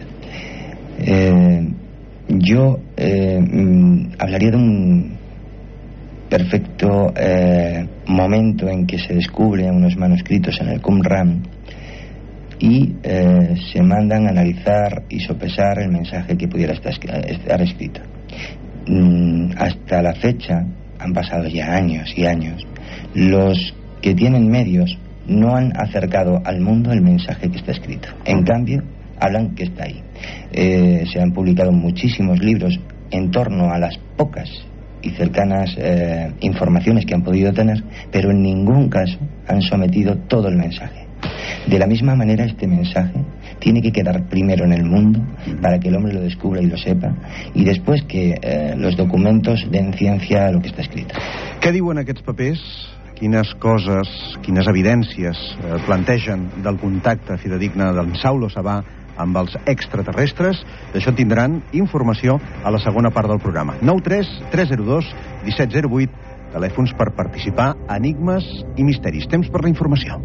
Yo hablaría de un perfecto momento en que se descubren unos manuscritos en el Qumran y se mandan a analizar y sopesar el mensaje que pudiera estar escrito. Hasta la fecha han pasado ya años y años. Los que tienen medios no han acercado al mundo el mensaje que está escrito. En cambio, hablan que está ahí. Se han publicado muchísimos libros en torno a las pocas y cercanas informaciones que han podido tener, pero en ningún caso han sometido todo el mensaje. De la misma manera, este mensaje tiene que quedar primero en el mundo para que el hombre lo descubra y lo sepa, y después que los documentos den ciencia a lo que está escrito.
Què diuen aquests papers? Quines coses, quines evidències plantegen del contacte fidedigne d'en Saulo Sabà amb els extraterrestres? D'això tindran informació a la segona part del programa. 93 302 1708, telèfons per participar, enigmes i misteris. Temps per la informació.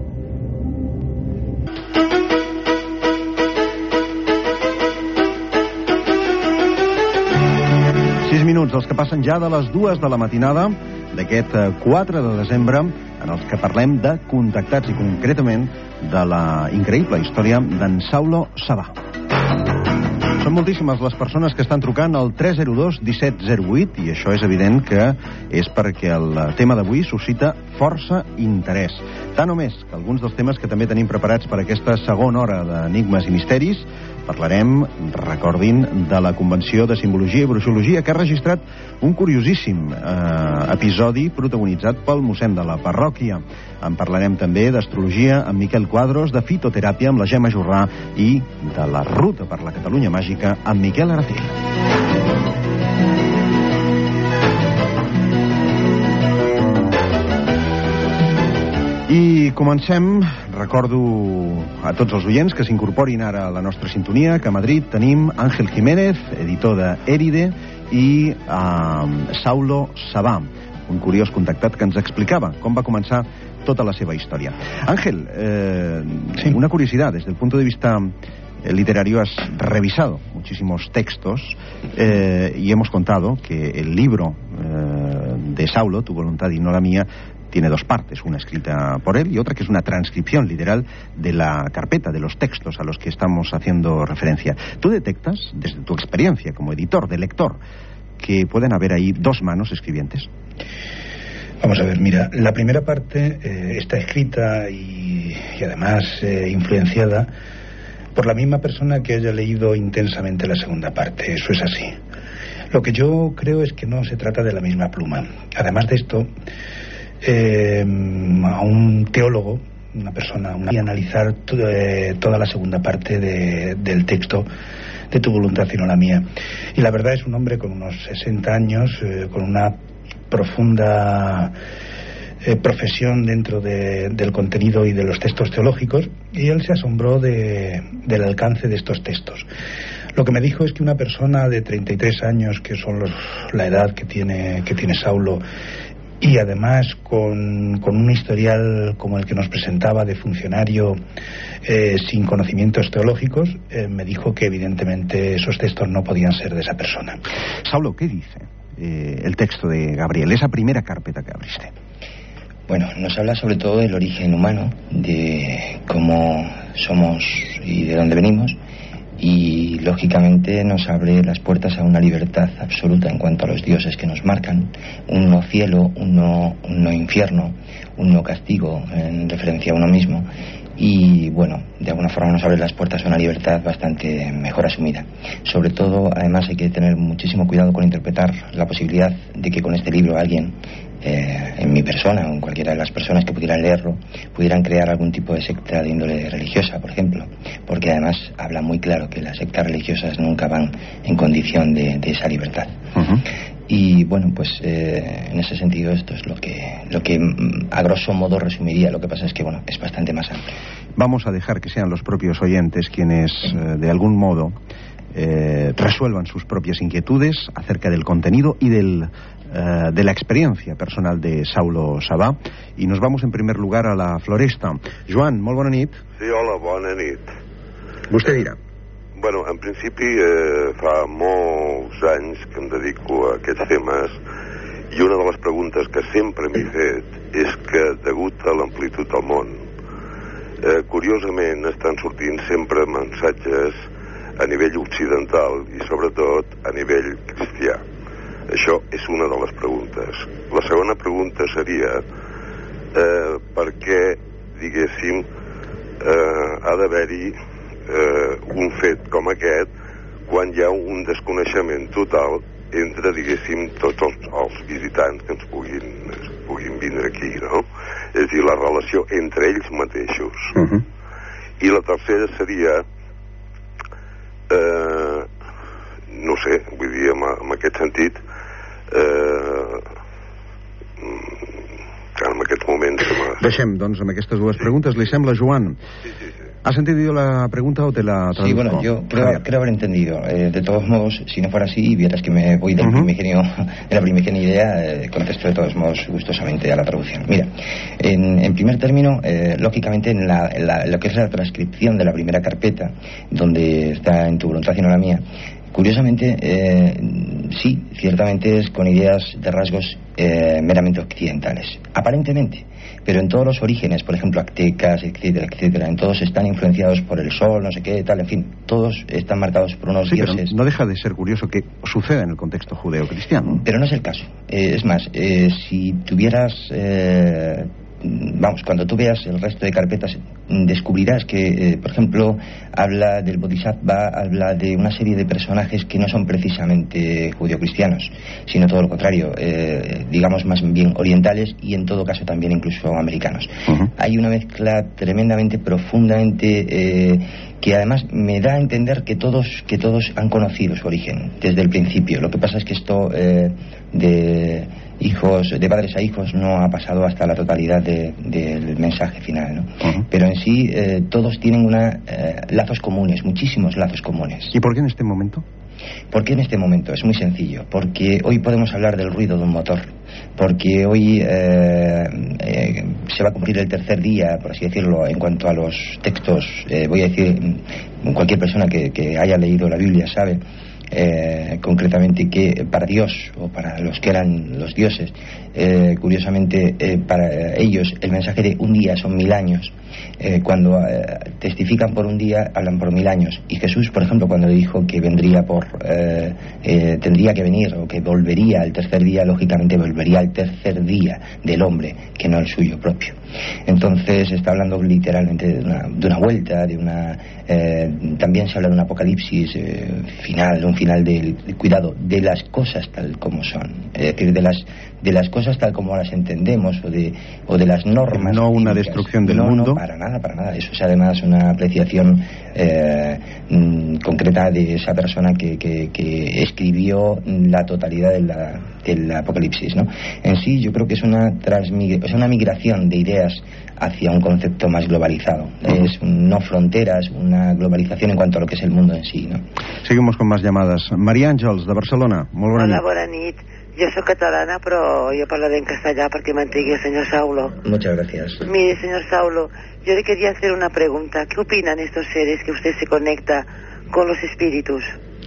Minuts, els que passen ja de les 2 de la matinada d'aquest 4 de desembre, en els que parlem de contactats i concretament de la increïble història d'en Saulo Sabà. Són moltíssimes les persones que estan trucant al 302 1708 i això és evident que és perquè el tema d'avui suscita força interès. Tant o més que alguns dels temes que també tenim preparats per aquesta segona hora d'enigmes i misteris. Parlarem, recordin, de la Convenció de Simbologia i Bruixologia, que ha registrat un curiosíssim episodi protagonitzat pel mossèn de la parròquia. En parlarem també d'astrologia amb Miquel Quadros, de fitoteràpia amb la Gemma Jordà i de la ruta per la Catalunya màgica amb Miquel Aracil. I comencem. Recordo a tots els oients que s'incorporin ara a la nostra sintonia, que a Madrid tenim Àngel Jiménez, editor d'Éride, i Saulo Sabà, un curiós contactat que ens explicava com va començar tota la seva història. Ángel, sí, una curiosidad, desde el punto de vista literario has revisado muchísimos textos y hemos contado que el libro de Saulo, Tu voluntad y no la mía, tiene dos partes, una escrita por él y otra que es una transcripción literal de la carpeta, de los textos a los que estamos haciendo referencia. ¿Tú detectas, desde tu experiencia como editor, de lector, que pueden haber ahí dos manos escribientes?
Vamos a ver, mira, la primera parte está escrita y además influenciada por la misma persona que haya leído intensamente la segunda parte. Eso es así. Lo que yo creo es que no se trata de la misma pluma. Además de esto, a un teólogo, una persona, y analizar toda la segunda parte del texto de Tu voluntad y no la mía. Y la verdad es un hombre con unos 60 años, con una profunda profesión dentro del contenido y de los textos teológicos, y él se asombró del alcance de estos textos. Lo que me dijo es que una persona de 33 años, que son la edad que tiene Saulo, y además con un historial como el que nos presentaba de funcionario sin conocimientos teológicos, me dijo que evidentemente esos textos no podían ser de esa persona.
Saulo, ¿qué dice el texto de Gabriel, esa primera carpeta que abriste?
Bueno, nos habla sobre todo del origen humano, de cómo somos y de dónde venimos, y lógicamente nos abre las puertas a una libertad absoluta en cuanto a los dioses que nos marcan, un no cielo, un no infierno, un no castigo en referencia a uno mismo, y bueno, de alguna forma nos abre las puertas a una libertad bastante mejor asumida. Sobre todo, además, hay que tener muchísimo cuidado con interpretar la posibilidad de que con este libro alguien en mi persona o en cualquiera de las personas que pudieran leerlo, pudieran crear algún tipo de secta de índole religiosa, por ejemplo, porque además habla muy claro que las sectas religiosas nunca van en condición de esa libertad. Y bueno, pues en ese sentido esto es lo que a grosso modo resumiría. Lo que pasa es que bueno, es bastante más amplio. Vamos a dejar que sean los propios oyentes quienes de algún modo resuelvan sus propias inquietudes acerca del contenido y de la experiencia personal de Saulo Sabà. I nos vamos en primer lugar a la Floresta. Joan, molt bona nit.
Sí, hola, bona nit.
Vostè dirà.
Bueno, en principi fa molts anys que em dedico a aquests temes i una de les preguntes que sempre m'he fet és que, degut a l'amplitud del món, curiosament estan sortint sempre missatges a nivell occidental i sobretot a nivell cristià. Això és una de les preguntes. La segona pregunta seria per què, diguéssim, ha d'haver-hi un fet com aquest quan hi ha un desconeixement total entre, diguéssim, tots els visitants que ens puguin vindre aquí, no? És a dir, la relació entre ells mateixos. I la tercera seria no sé, vull dir, en aquest sentit que en aquests moments
deixem, doncs, amb aquestes dues preguntes. ¿Li sembla, Joan?
Sí.
¿Has entendido la pregunta o te la traduzco?
Sí, bueno, yo creo haber entendido. De todos modos, si no fuera así, vieras que me voy del primigenio, de la primigenia idea, contesto de todos modos gustosamente a la traducción. Mira, en primer término, lógicamente, en lo que es la transcripción de la primera carpeta, donde está En tu voluntad y no la mía, curiosamente, sí, ciertamente es con ideas de rasgos meramente occidentales, aparentemente, pero en todos los orígenes, por ejemplo, aztecas, etcétera, en todos están influenciados por el sol, no sé qué, tal, en fin, todos están marcados por unos dioses.
Pero no deja de ser curioso que suceda en el contexto judeo-cristiano.
Pero no es el caso. Es más, si tuvieras... cuando tú veas el resto de carpetas descubrirás que, por ejemplo, habla del Bodhisattva, habla de una serie de personajes que no son precisamente judeocristianos, sino todo lo contrario, digamos más bien orientales y en todo caso también incluso americanos. Hay una mezcla tremendamente, profundamente, que además me da a entender que todos han conocido su origen desde el principio. Lo que pasa es que esto de padres a hijos no ha pasado hasta la totalidad del mensaje final, ¿no? Pero en sí todos tienen lazos comunes, muchísimos lazos comunes.
¿Y por qué en este momento?
¿Por qué en este momento? Es muy sencillo. Porque hoy podemos hablar del ruido de un motor. Porque hoy se va a cumplir el tercer día, por así decirlo, en cuanto a los textos. Voy a decir, cualquier persona que haya leído la Biblia sabe concretamente que para Dios, o para los que eran los dioses, curiosamente para ellos el mensaje de un día son 1000 años. Cuando testifican por un día, hablan por 1000 años. Y Jesús, por ejemplo, cuando dijo que vendría tendría que venir, o que volvería al tercer día, lógicamente volvería al tercer día del hombre, que no el suyo propio. Entonces está hablando literalmente de una vuelta, también se habla de un apocalipsis final, un final del cuidado de las cosas tal como son, es decir, de las cosas tal como las entendemos, o de las normas.
No una destrucción del mundo.
No, para nada. Eso es además una apreciación concreta de esa persona que escribió la totalidad del apocalipsis, ¿no? En sí, yo creo que es una migración de ideas hacia un concepto más globalizado. Es no fronteras, una globalización en cuanto a lo que es el mundo en sí, ¿no?
Seguimos con más llamadas. María Àngels, de Barcelona. Molt bona nit.
Hola, bona nit. Jo soc catalana, però jo parlaré en castellà perquè m'entengui el señor Saulo.
Muchas gracias.
Mire, señor Saulo, yo le quería hacer una pregunta. ¿Qué opinan estos seres que usted se conecta con los espíritus?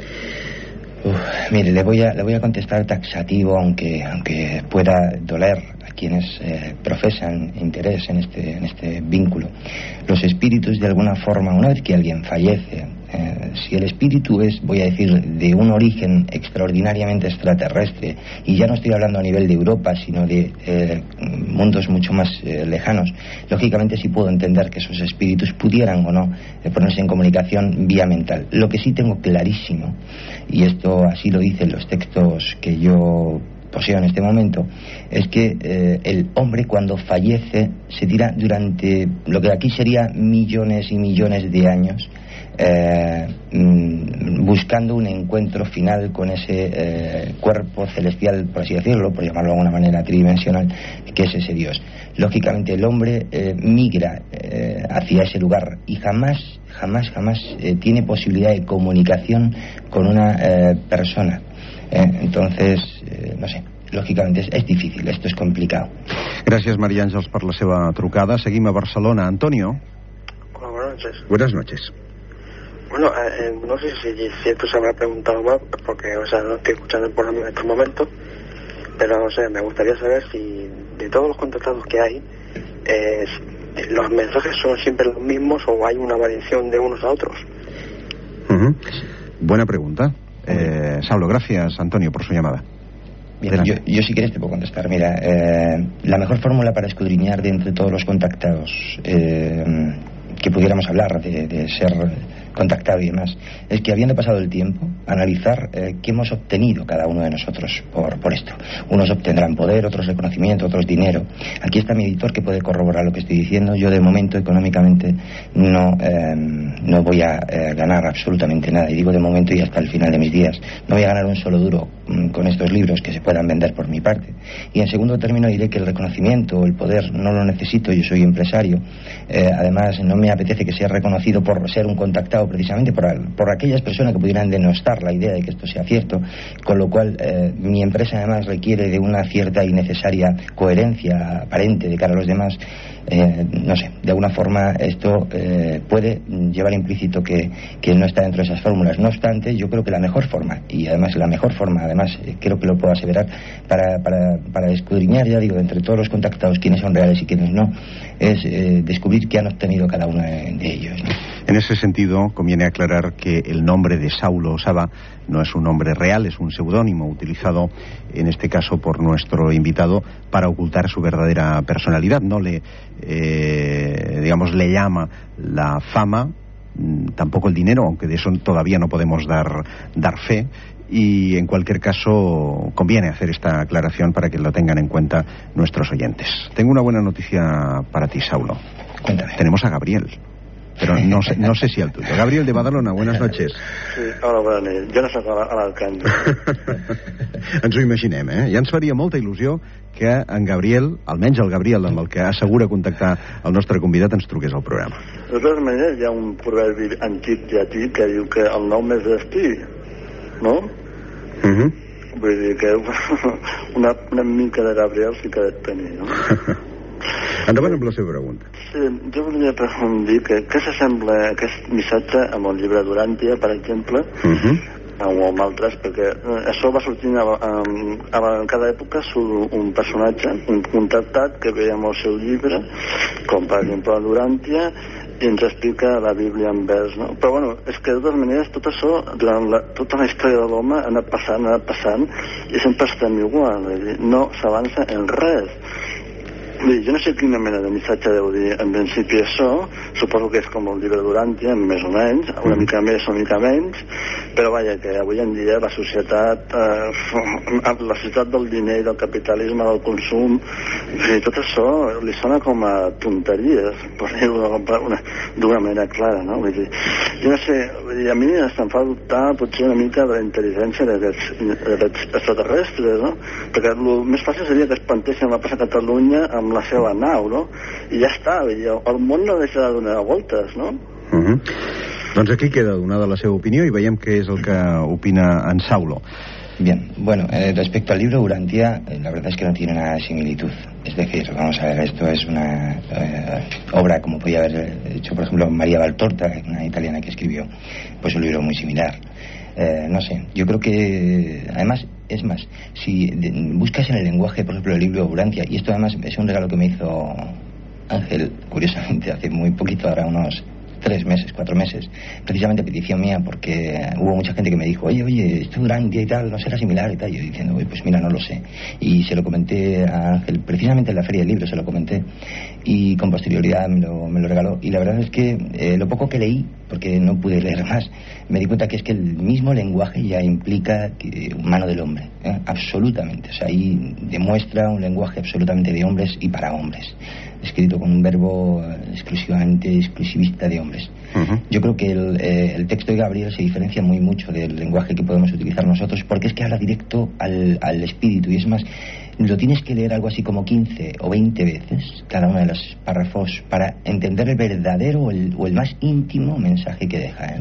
Mire, le voy a contestar taxativo, aunque pueda doler a quienes profesan interés en este vínculo. Los espíritus, de alguna forma, una vez que alguien fallece, si el espíritu es, voy a decir, de un origen extraordinariamente extraterrestre, y ya no estoy hablando a nivel de Europa, sino de mundos mucho más lejanos, lógicamente sí puedo entender que esos espíritus pudieran o no ponerse en comunicación vía mental. Lo que sí tengo clarísimo, y esto así lo dicen los textos que yo poseo en este momento, es que el hombre cuando fallece se tira durante lo que aquí sería millones y millones de años buscando un encuentro final con ese cuerpo celestial, por así decirlo, por llamarlo de alguna manera tridimensional, que es ese Dios. Lógicamente el hombre migra hacia ese lugar y jamás tiene posibilidad de comunicación con una persona. Entonces, no sé, lògicament és difícil, esto es complicado.
Gràcies, Maria Àngels, per la seva trucada. Seguim a Barcelona. Antonio.
Hola, buenas noches.
Buenas noches.
Bueno, no sé si esto se habrá preguntado mal, porque, o sea, no estoy escuchando el programa en estos momentos, pero, no sé, me gustaría saber si de todos los contactados que hay, los mensajes son siempre los mismos o hay una variación de unos a otros.
Buena pregunta. Saulo, gracias, Antonio, por su llamada.
Bien, yo si quieres te puedo contestar. Mira, la mejor fórmula para escudriñar de entre todos los contactados que pudiéramos hablar de ser contactado y demás, es que habiendo pasado el tiempo, analizar qué hemos obtenido cada uno de nosotros por esto. Unos obtendrán poder, otros reconocimiento, otros dinero. Aquí está mi editor que puede corroborar lo que estoy diciendo. Yo de momento económicamente no voy a ganar absolutamente nada, y digo de momento y hasta el final de mis días. No voy a ganar un solo duro con estos libros que se puedan vender por mi parte. Y en segundo término diré que el reconocimiento o el poder no lo necesito. Yo soy empresario, además no me apetece que sea reconocido por ser un contactado, precisamente por aquellas personas que pudieran denostar la idea de que esto sea cierto, con lo cual mi empresa además requiere de una cierta y necesaria coherencia aparente de cara a los demás. No sé, de alguna forma esto puede llevar implícito que no está dentro de esas fórmulas. No obstante, yo creo que la mejor forma, y además creo que lo puedo aseverar, para escudriñar, ya digo, entre todos los contactados quiénes son reales y quiénes no, es descubrir qué han obtenido cada uno de ellos, ¿no?
En ese sentido, conviene aclarar que el nombre de Saulo Saba no es un nombre real, es un seudónimo utilizado en este caso por nuestro invitado para ocultar su verdadera personalidad. No le llama la fama, tampoco el dinero, aunque de eso todavía no podemos dar fe. Y en cualquier caso conviene hacer esta aclaración para que lo tengan en cuenta nuestros oyentes. Tengo una buena noticia para ti, Saulo.
Cuéntame.
Tenemos a Gabriel, però no sé si el tuyo. Gabriel de Badalona, buenas noches.
Sí, hola, bona nit. Jo no soc a l'Alcántara.
Ens ho imaginem, Ja ens faria molta il·lusió que en Gabriel, almenys el Gabriel, amb el que assegura contactar el nostre convidat, ens truqués al programa.
De totes maneres, hi ha un proverbi antic llatí que diu que el nom és destí, no? Vull dir que una mica de Gabriel sí que ha de tenir, no?
Endavant amb la seva pregunta.
Sí, jo volia dir que què s'assembla aquest missatge amb el llibre d'Uràntia, per exemple, o amb altres, perquè això va sortint a cada època surt un personatge, un contactat que veiem el seu llibre, com per exemple l'Uràntia, i ens explica la Bíblia en vers, no? Però bueno, és que de totes maneres tot això durant tota la història de l'home ha anat passant i sempre estem igual, no s'avança en res. Jo no sé quina mena de missatge deu dir en principi això, suposo que és com el llibre d'Uràntia, més o menys, una mica més o una mica menys, però vaja, que avui en dia la societat del diner, del capitalisme, del consum, tot això li sona com a tonteries, per dir-ho d'una manera clara, no? Vull dir, jo no sé, a mi em fa dubtar potser una mica de la intel·ligència d'aquests extraterrestres, no? Perquè el més fàcil seria que es plantessin la plaça Catalunya amb la seva nau, no? I ja està, el món no deixa de donar voltes, no?
Doncs aquí queda donada la seva opinió y veiem què és el que opina en Saulo.
Bien, bueno, respecto al libro Urantia, la verdad es que no tiene nada de similitud. Es decir, vamos a ver, esto es una obra como podía haber hecho, por ejemplo, María Valtorta, una italiana que escribió pues un libro muy similar. No sé, yo creo que además, es más, si buscas en el lenguaje, por ejemplo, el libro Urantia, y esto además es un regalo que me hizo Ángel, curiosamente, hace muy poquito, ahora unos 3 meses, 4 meses, precisamente a petición mía, porque hubo mucha gente que me dijo, oye, esto Urantia y tal, no será similar y tal, y yo diciendo, pues mira, no lo sé, y se lo comenté a Ángel, precisamente en la Feria del Libro se lo comenté, y con posterioridad me lo regaló, y la verdad es que lo poco que leí porque no pude leer más, me di cuenta que es que el mismo lenguaje ya implica mano del hombre, absolutamente. O sea, ahí demuestra un lenguaje absolutamente de hombres y para hombres, escrito con un verbo exclusivista de hombres. Yo creo que el texto de Gabriel se diferencia muy mucho del lenguaje que podemos utilizar nosotros, porque es que habla directo al espíritu, y es más, lo tienes que leer algo así como 15 o 20 veces cada uno de los párrafos para entender el verdadero o el más íntimo mensaje que deja.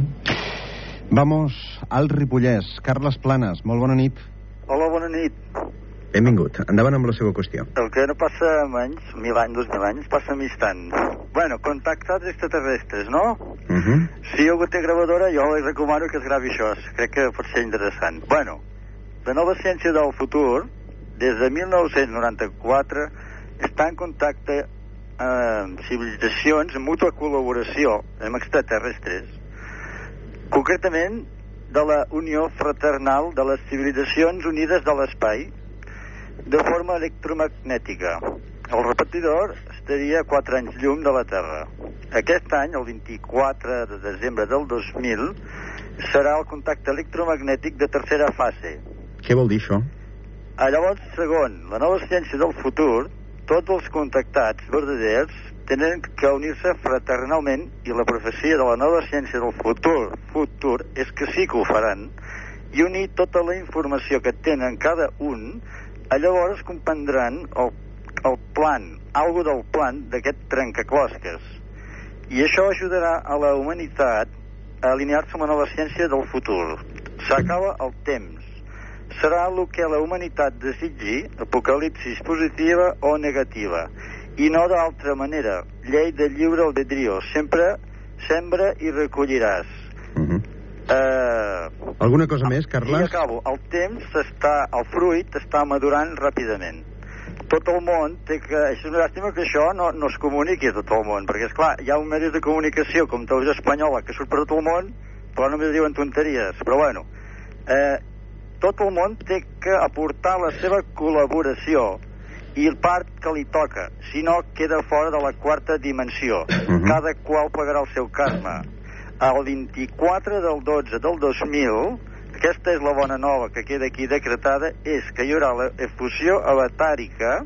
Vamos al Ripollès. Carles Planes, molt bona nit.
Hola, bona nit.
Benvingut. Endavant amb la seva qüestió.
El que no passa amb anys, 1.000 anys, 2.000 anys, passa amb instant. Bueno, contactats extraterrestres, no? Si algú té gravadora, jo li recomano que es gravi això. Crec que pot ser interessant. Bueno, la nova ciència del futur, des de 1994, està en contacte amb civilitzacions en mútua col·laboració amb extraterrestres, concretament de la Unió Fraternal de les Civilitzacions Unides de l'Espai, de forma electromagnètica. El repetidor estaria a 4 anys llum de la Terra. Aquest any, el 24 de desembre del 2000, serà el contacte electromagnètic de tercera fase.
Què vol dir això?
Llavors, segon, la nova ciència del futur, tots els contactats verdaders tenen que unir-se fraternalment, i la profecia de la nova ciència del futur és que sí que ho faran, i unir tota la informació que tenen cada un. Llavors comprendran el plan, algo del plan d'aquest trencaclosques, i això ajudarà a la humanitat a alinear-se amb la nova ciència del futur. S'acaba el temps. Serà el que la humanitat desitgi, apocalipsis positiva o negativa, i no d'altra manera. Llei de lliure albedrío. Sempre sembra i recolliràs.
Alguna cosa més, Carles?
I acabo. El temps el fruit està madurant ràpidament. Tot el món té que... És una llàstima que això no es comuniqui a tot el món, perquè, esclar, hi ha un medi de comunicació com Televisió Espanyola que surt per tot el món, però només diuen tonteries. Però bueno, tot el món té que aportar la seva col·laboració i el part que li toca, si no queda fora de la quarta dimensió. Cada qual pagarà el seu karma. El 24 del 12 del 2000, aquesta és la bona nova que queda aquí decretada, és que hi haurà la efusió avatàrica,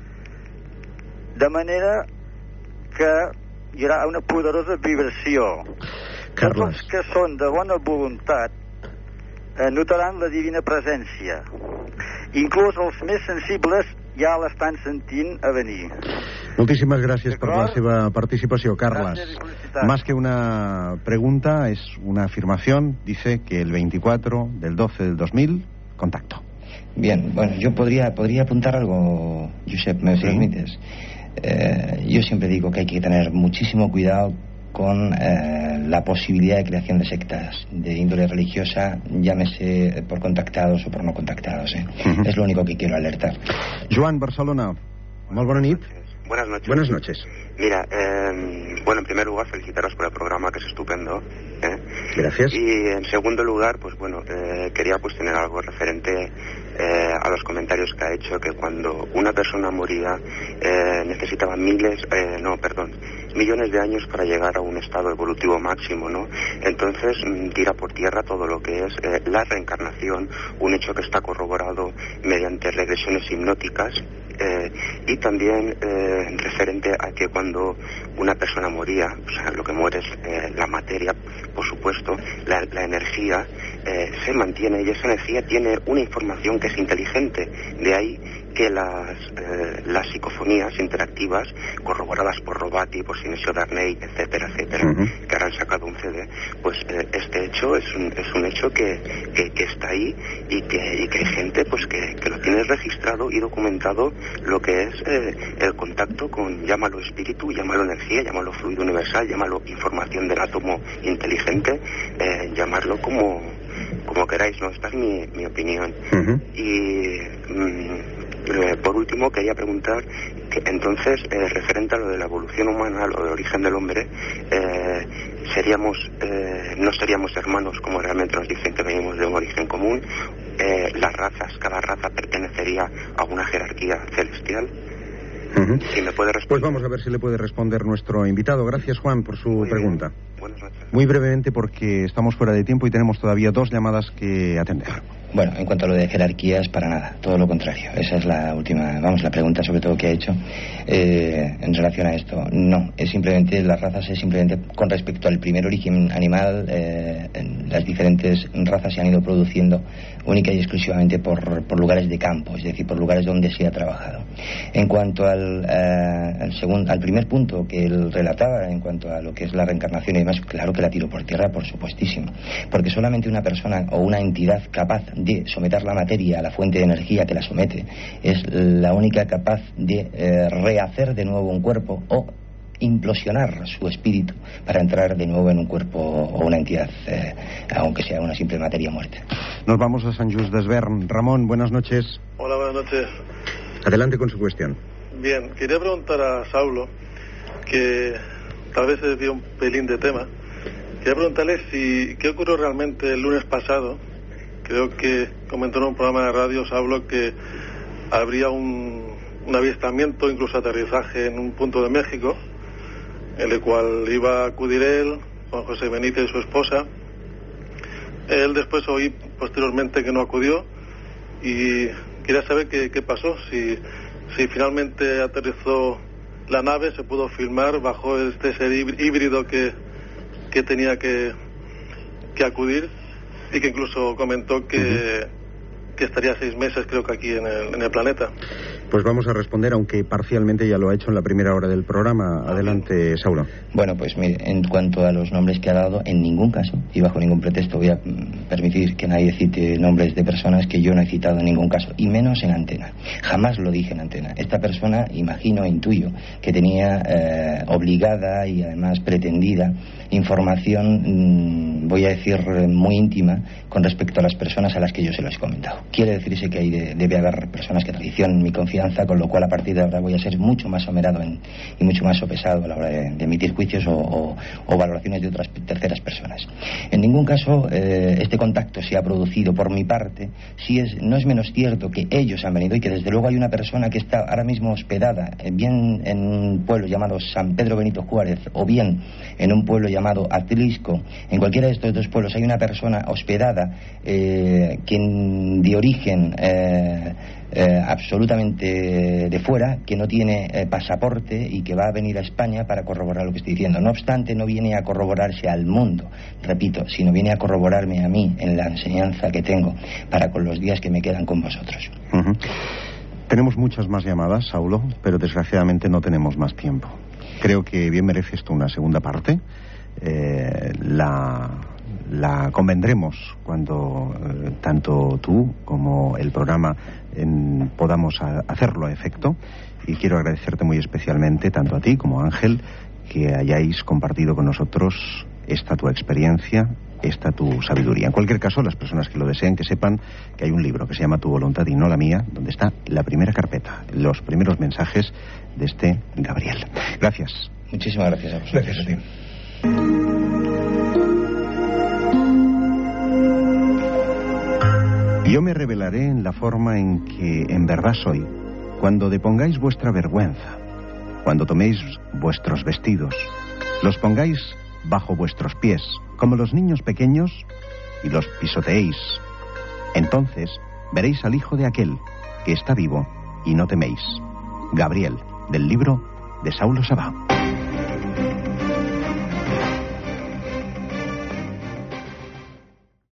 de manera que hi haurà una poderosa vibració. Tots els que són de bona voluntat notaran la divina presència. Inclús els més sensibles ja l'estan sentint a venir.
Moltíssimes gràcies per la seva participació, Carles. Más que una pregunta, es una afirmación. Dice que el 24 del 12 del 2000, contacto.
Bien, bueno, yo podría apuntar algo, Josep, ¿me permites? Yo siempre digo que hay que tener muchísimo cuidado con la posibilidad de creación de sectas de índole religiosa, llámese por contactados o por no contactados. Es lo único que quiero alertar.
Joan, Barcelona, molt bona nit.
Buenas noches.
Buenas noches.
Mira, bueno, en primer lugar, felicitaros por el programa, que es estupendo.
Gracias.
Y en segundo lugar, pues bueno, quería pues tener algo referente a los comentarios que ha hecho, que cuando una persona moría necesitaba millones de años para llegar a un estado evolutivo máximo, ¿no? Entonces tira por tierra todo lo que es la reencarnación, un hecho que está corroborado mediante regresiones hipnóticas, y también referente a que cuando una persona moría, o sea, lo que muere es la materia, por supuesto, la energía se mantiene, y esa energía tiene una información que es inteligente. De ahí que las psicofonías interactivas corroboradas por Robati, por Sinesio Darnay, etcétera, que ahora han sacado un CD, pues este hecho es un hecho que está ahí, y que hay gente pues que lo tiene registrado y documentado, lo que es el contacto con, llámalo espíritu, llámalo energía, llámalo fluido universal, llámalo información del átomo inteligente, llamarlo como queráis, ¿no? Esta es mi opinión. Y por último quería preguntar que entonces, referente a lo de la evolución humana, lo del origen del hombre, no seríamos hermanos como realmente nos dicen, que venimos de un origen común. Las razas, cada raza pertenecería a una jerarquía celestial. Si me puede responder.
Pues vamos a ver si le puede responder nuestro invitado. Gracias, Juan, por su pregunta.
Buenas noches.
Muy brevemente, porque estamos fuera de tiempo y tenemos todavía 2 llamadas que atender.
Bueno, en cuanto a lo de jerarquías, para nada, todo lo contrario. Esa es la última, la pregunta sobre todo que ha hecho en relación a esto. No, es simplemente, las razas es simplemente con respecto al primer origen animal, las diferentes razas se han ido produciendo única y exclusivamente por lugares de campo, es decir, por lugares donde se ha trabajado. En cuanto al primer punto que él relataba, en cuanto a lo que es la reencarnación y demás, claro que la tiro por tierra, por supuestísimo, porque solamente una persona o una entidad capaz de someter la materia a la fuente de energía que la somete es la única capaz de rehacer de nuevo un cuerpo o implosionar su espíritu para entrar de nuevo en un cuerpo o una entidad, aunque sea una simple materia muerta.
Nos vamos a Sant Just Desvern. Ramón, buenas noches.
Hola, buenas noches.
Adelante con su cuestión.
Bien, quería preguntar a Saulo, que tal vez se desvía un pelín de tema. Quería preguntarle qué ocurrió realmente el lunes pasado. Creo que comentó en un programa de radio, Saulo, que habría un avistamiento, incluso aterrizaje en un punto de México, en el cual iba a acudir él, Juan José Benítez y su esposa. Él después oí posteriormente que no acudió y quería saber qué pasó, si finalmente aterrizó la nave, se pudo filmar bajo este ser híbrido que tenía que acudir, y que incluso comentó que estaría 6 meses, creo que aquí en el planeta.
Pues vamos a responder, aunque parcialmente ya lo ha hecho en la primera hora del programa. Adelante, Saulo.
Bueno, pues mire, en cuanto a los nombres que ha dado, en ningún caso y bajo ningún pretexto voy a permitir que nadie cite nombres de personas que yo no he citado en ningún caso, y menos en antena. Jamás lo dije en antena. Esta persona, imagino, intuyo, que tenía obligada y además pretendida información, voy a decir, muy íntima con respecto a las personas a las que yo se lo he comentado. Quiere decirse que debe haber personas que traicionan mi confianza, con lo cual a partir de ahora voy a ser mucho más somerado y mucho más sopesado a la hora de emitir juicios o valoraciones de otras terceras personas. En ningún caso este contacto se ha producido por mi parte. No es menos cierto que ellos han venido y que desde luego hay una persona que está ahora mismo hospedada bien en un pueblo llamado San Pedro Benito Juárez o bien en un pueblo llamado Atlisco. En cualquiera de estos 2 pueblos hay una persona hospedada quien de origen absolutamente de fuera, que no tiene pasaporte y que va a venir a España para corroborar lo que estoy diciendo. No obstante, no viene a corroborarse al mundo, repito, sino viene a corroborarme a mí en la enseñanza que tengo para con los días que me quedan con vosotros.
Tenemos muchas más llamadas, Saulo, pero desgraciadamente no tenemos más tiempo. Creo que bien merece esto una segunda parte. La convendremos cuando tanto tú como el programa podamos hacerlo a efecto, y quiero agradecerte muy especialmente tanto a ti como a Ángel que hayáis compartido con nosotros esta tu experiencia, esta tu sabiduría. En cualquier caso, las personas que lo deseen, que sepan que hay un libro que se llama Tu voluntad y no la mía, donde está la primera carpeta, los primeros mensajes de este Gabriel. Gracias.
Muchísimas gracias a vosotros.
Gracias a ti. Yo me revelaré en la forma en que en verdad soy, cuando depongáis vuestra vergüenza, cuando toméis vuestros vestidos, los pongáis bajo vuestros pies, como los niños pequeños, y los pisoteéis. Entonces veréis al Hijo de aquel que está vivo y no teméis. Gabriel, del libro de Saulo Sabá.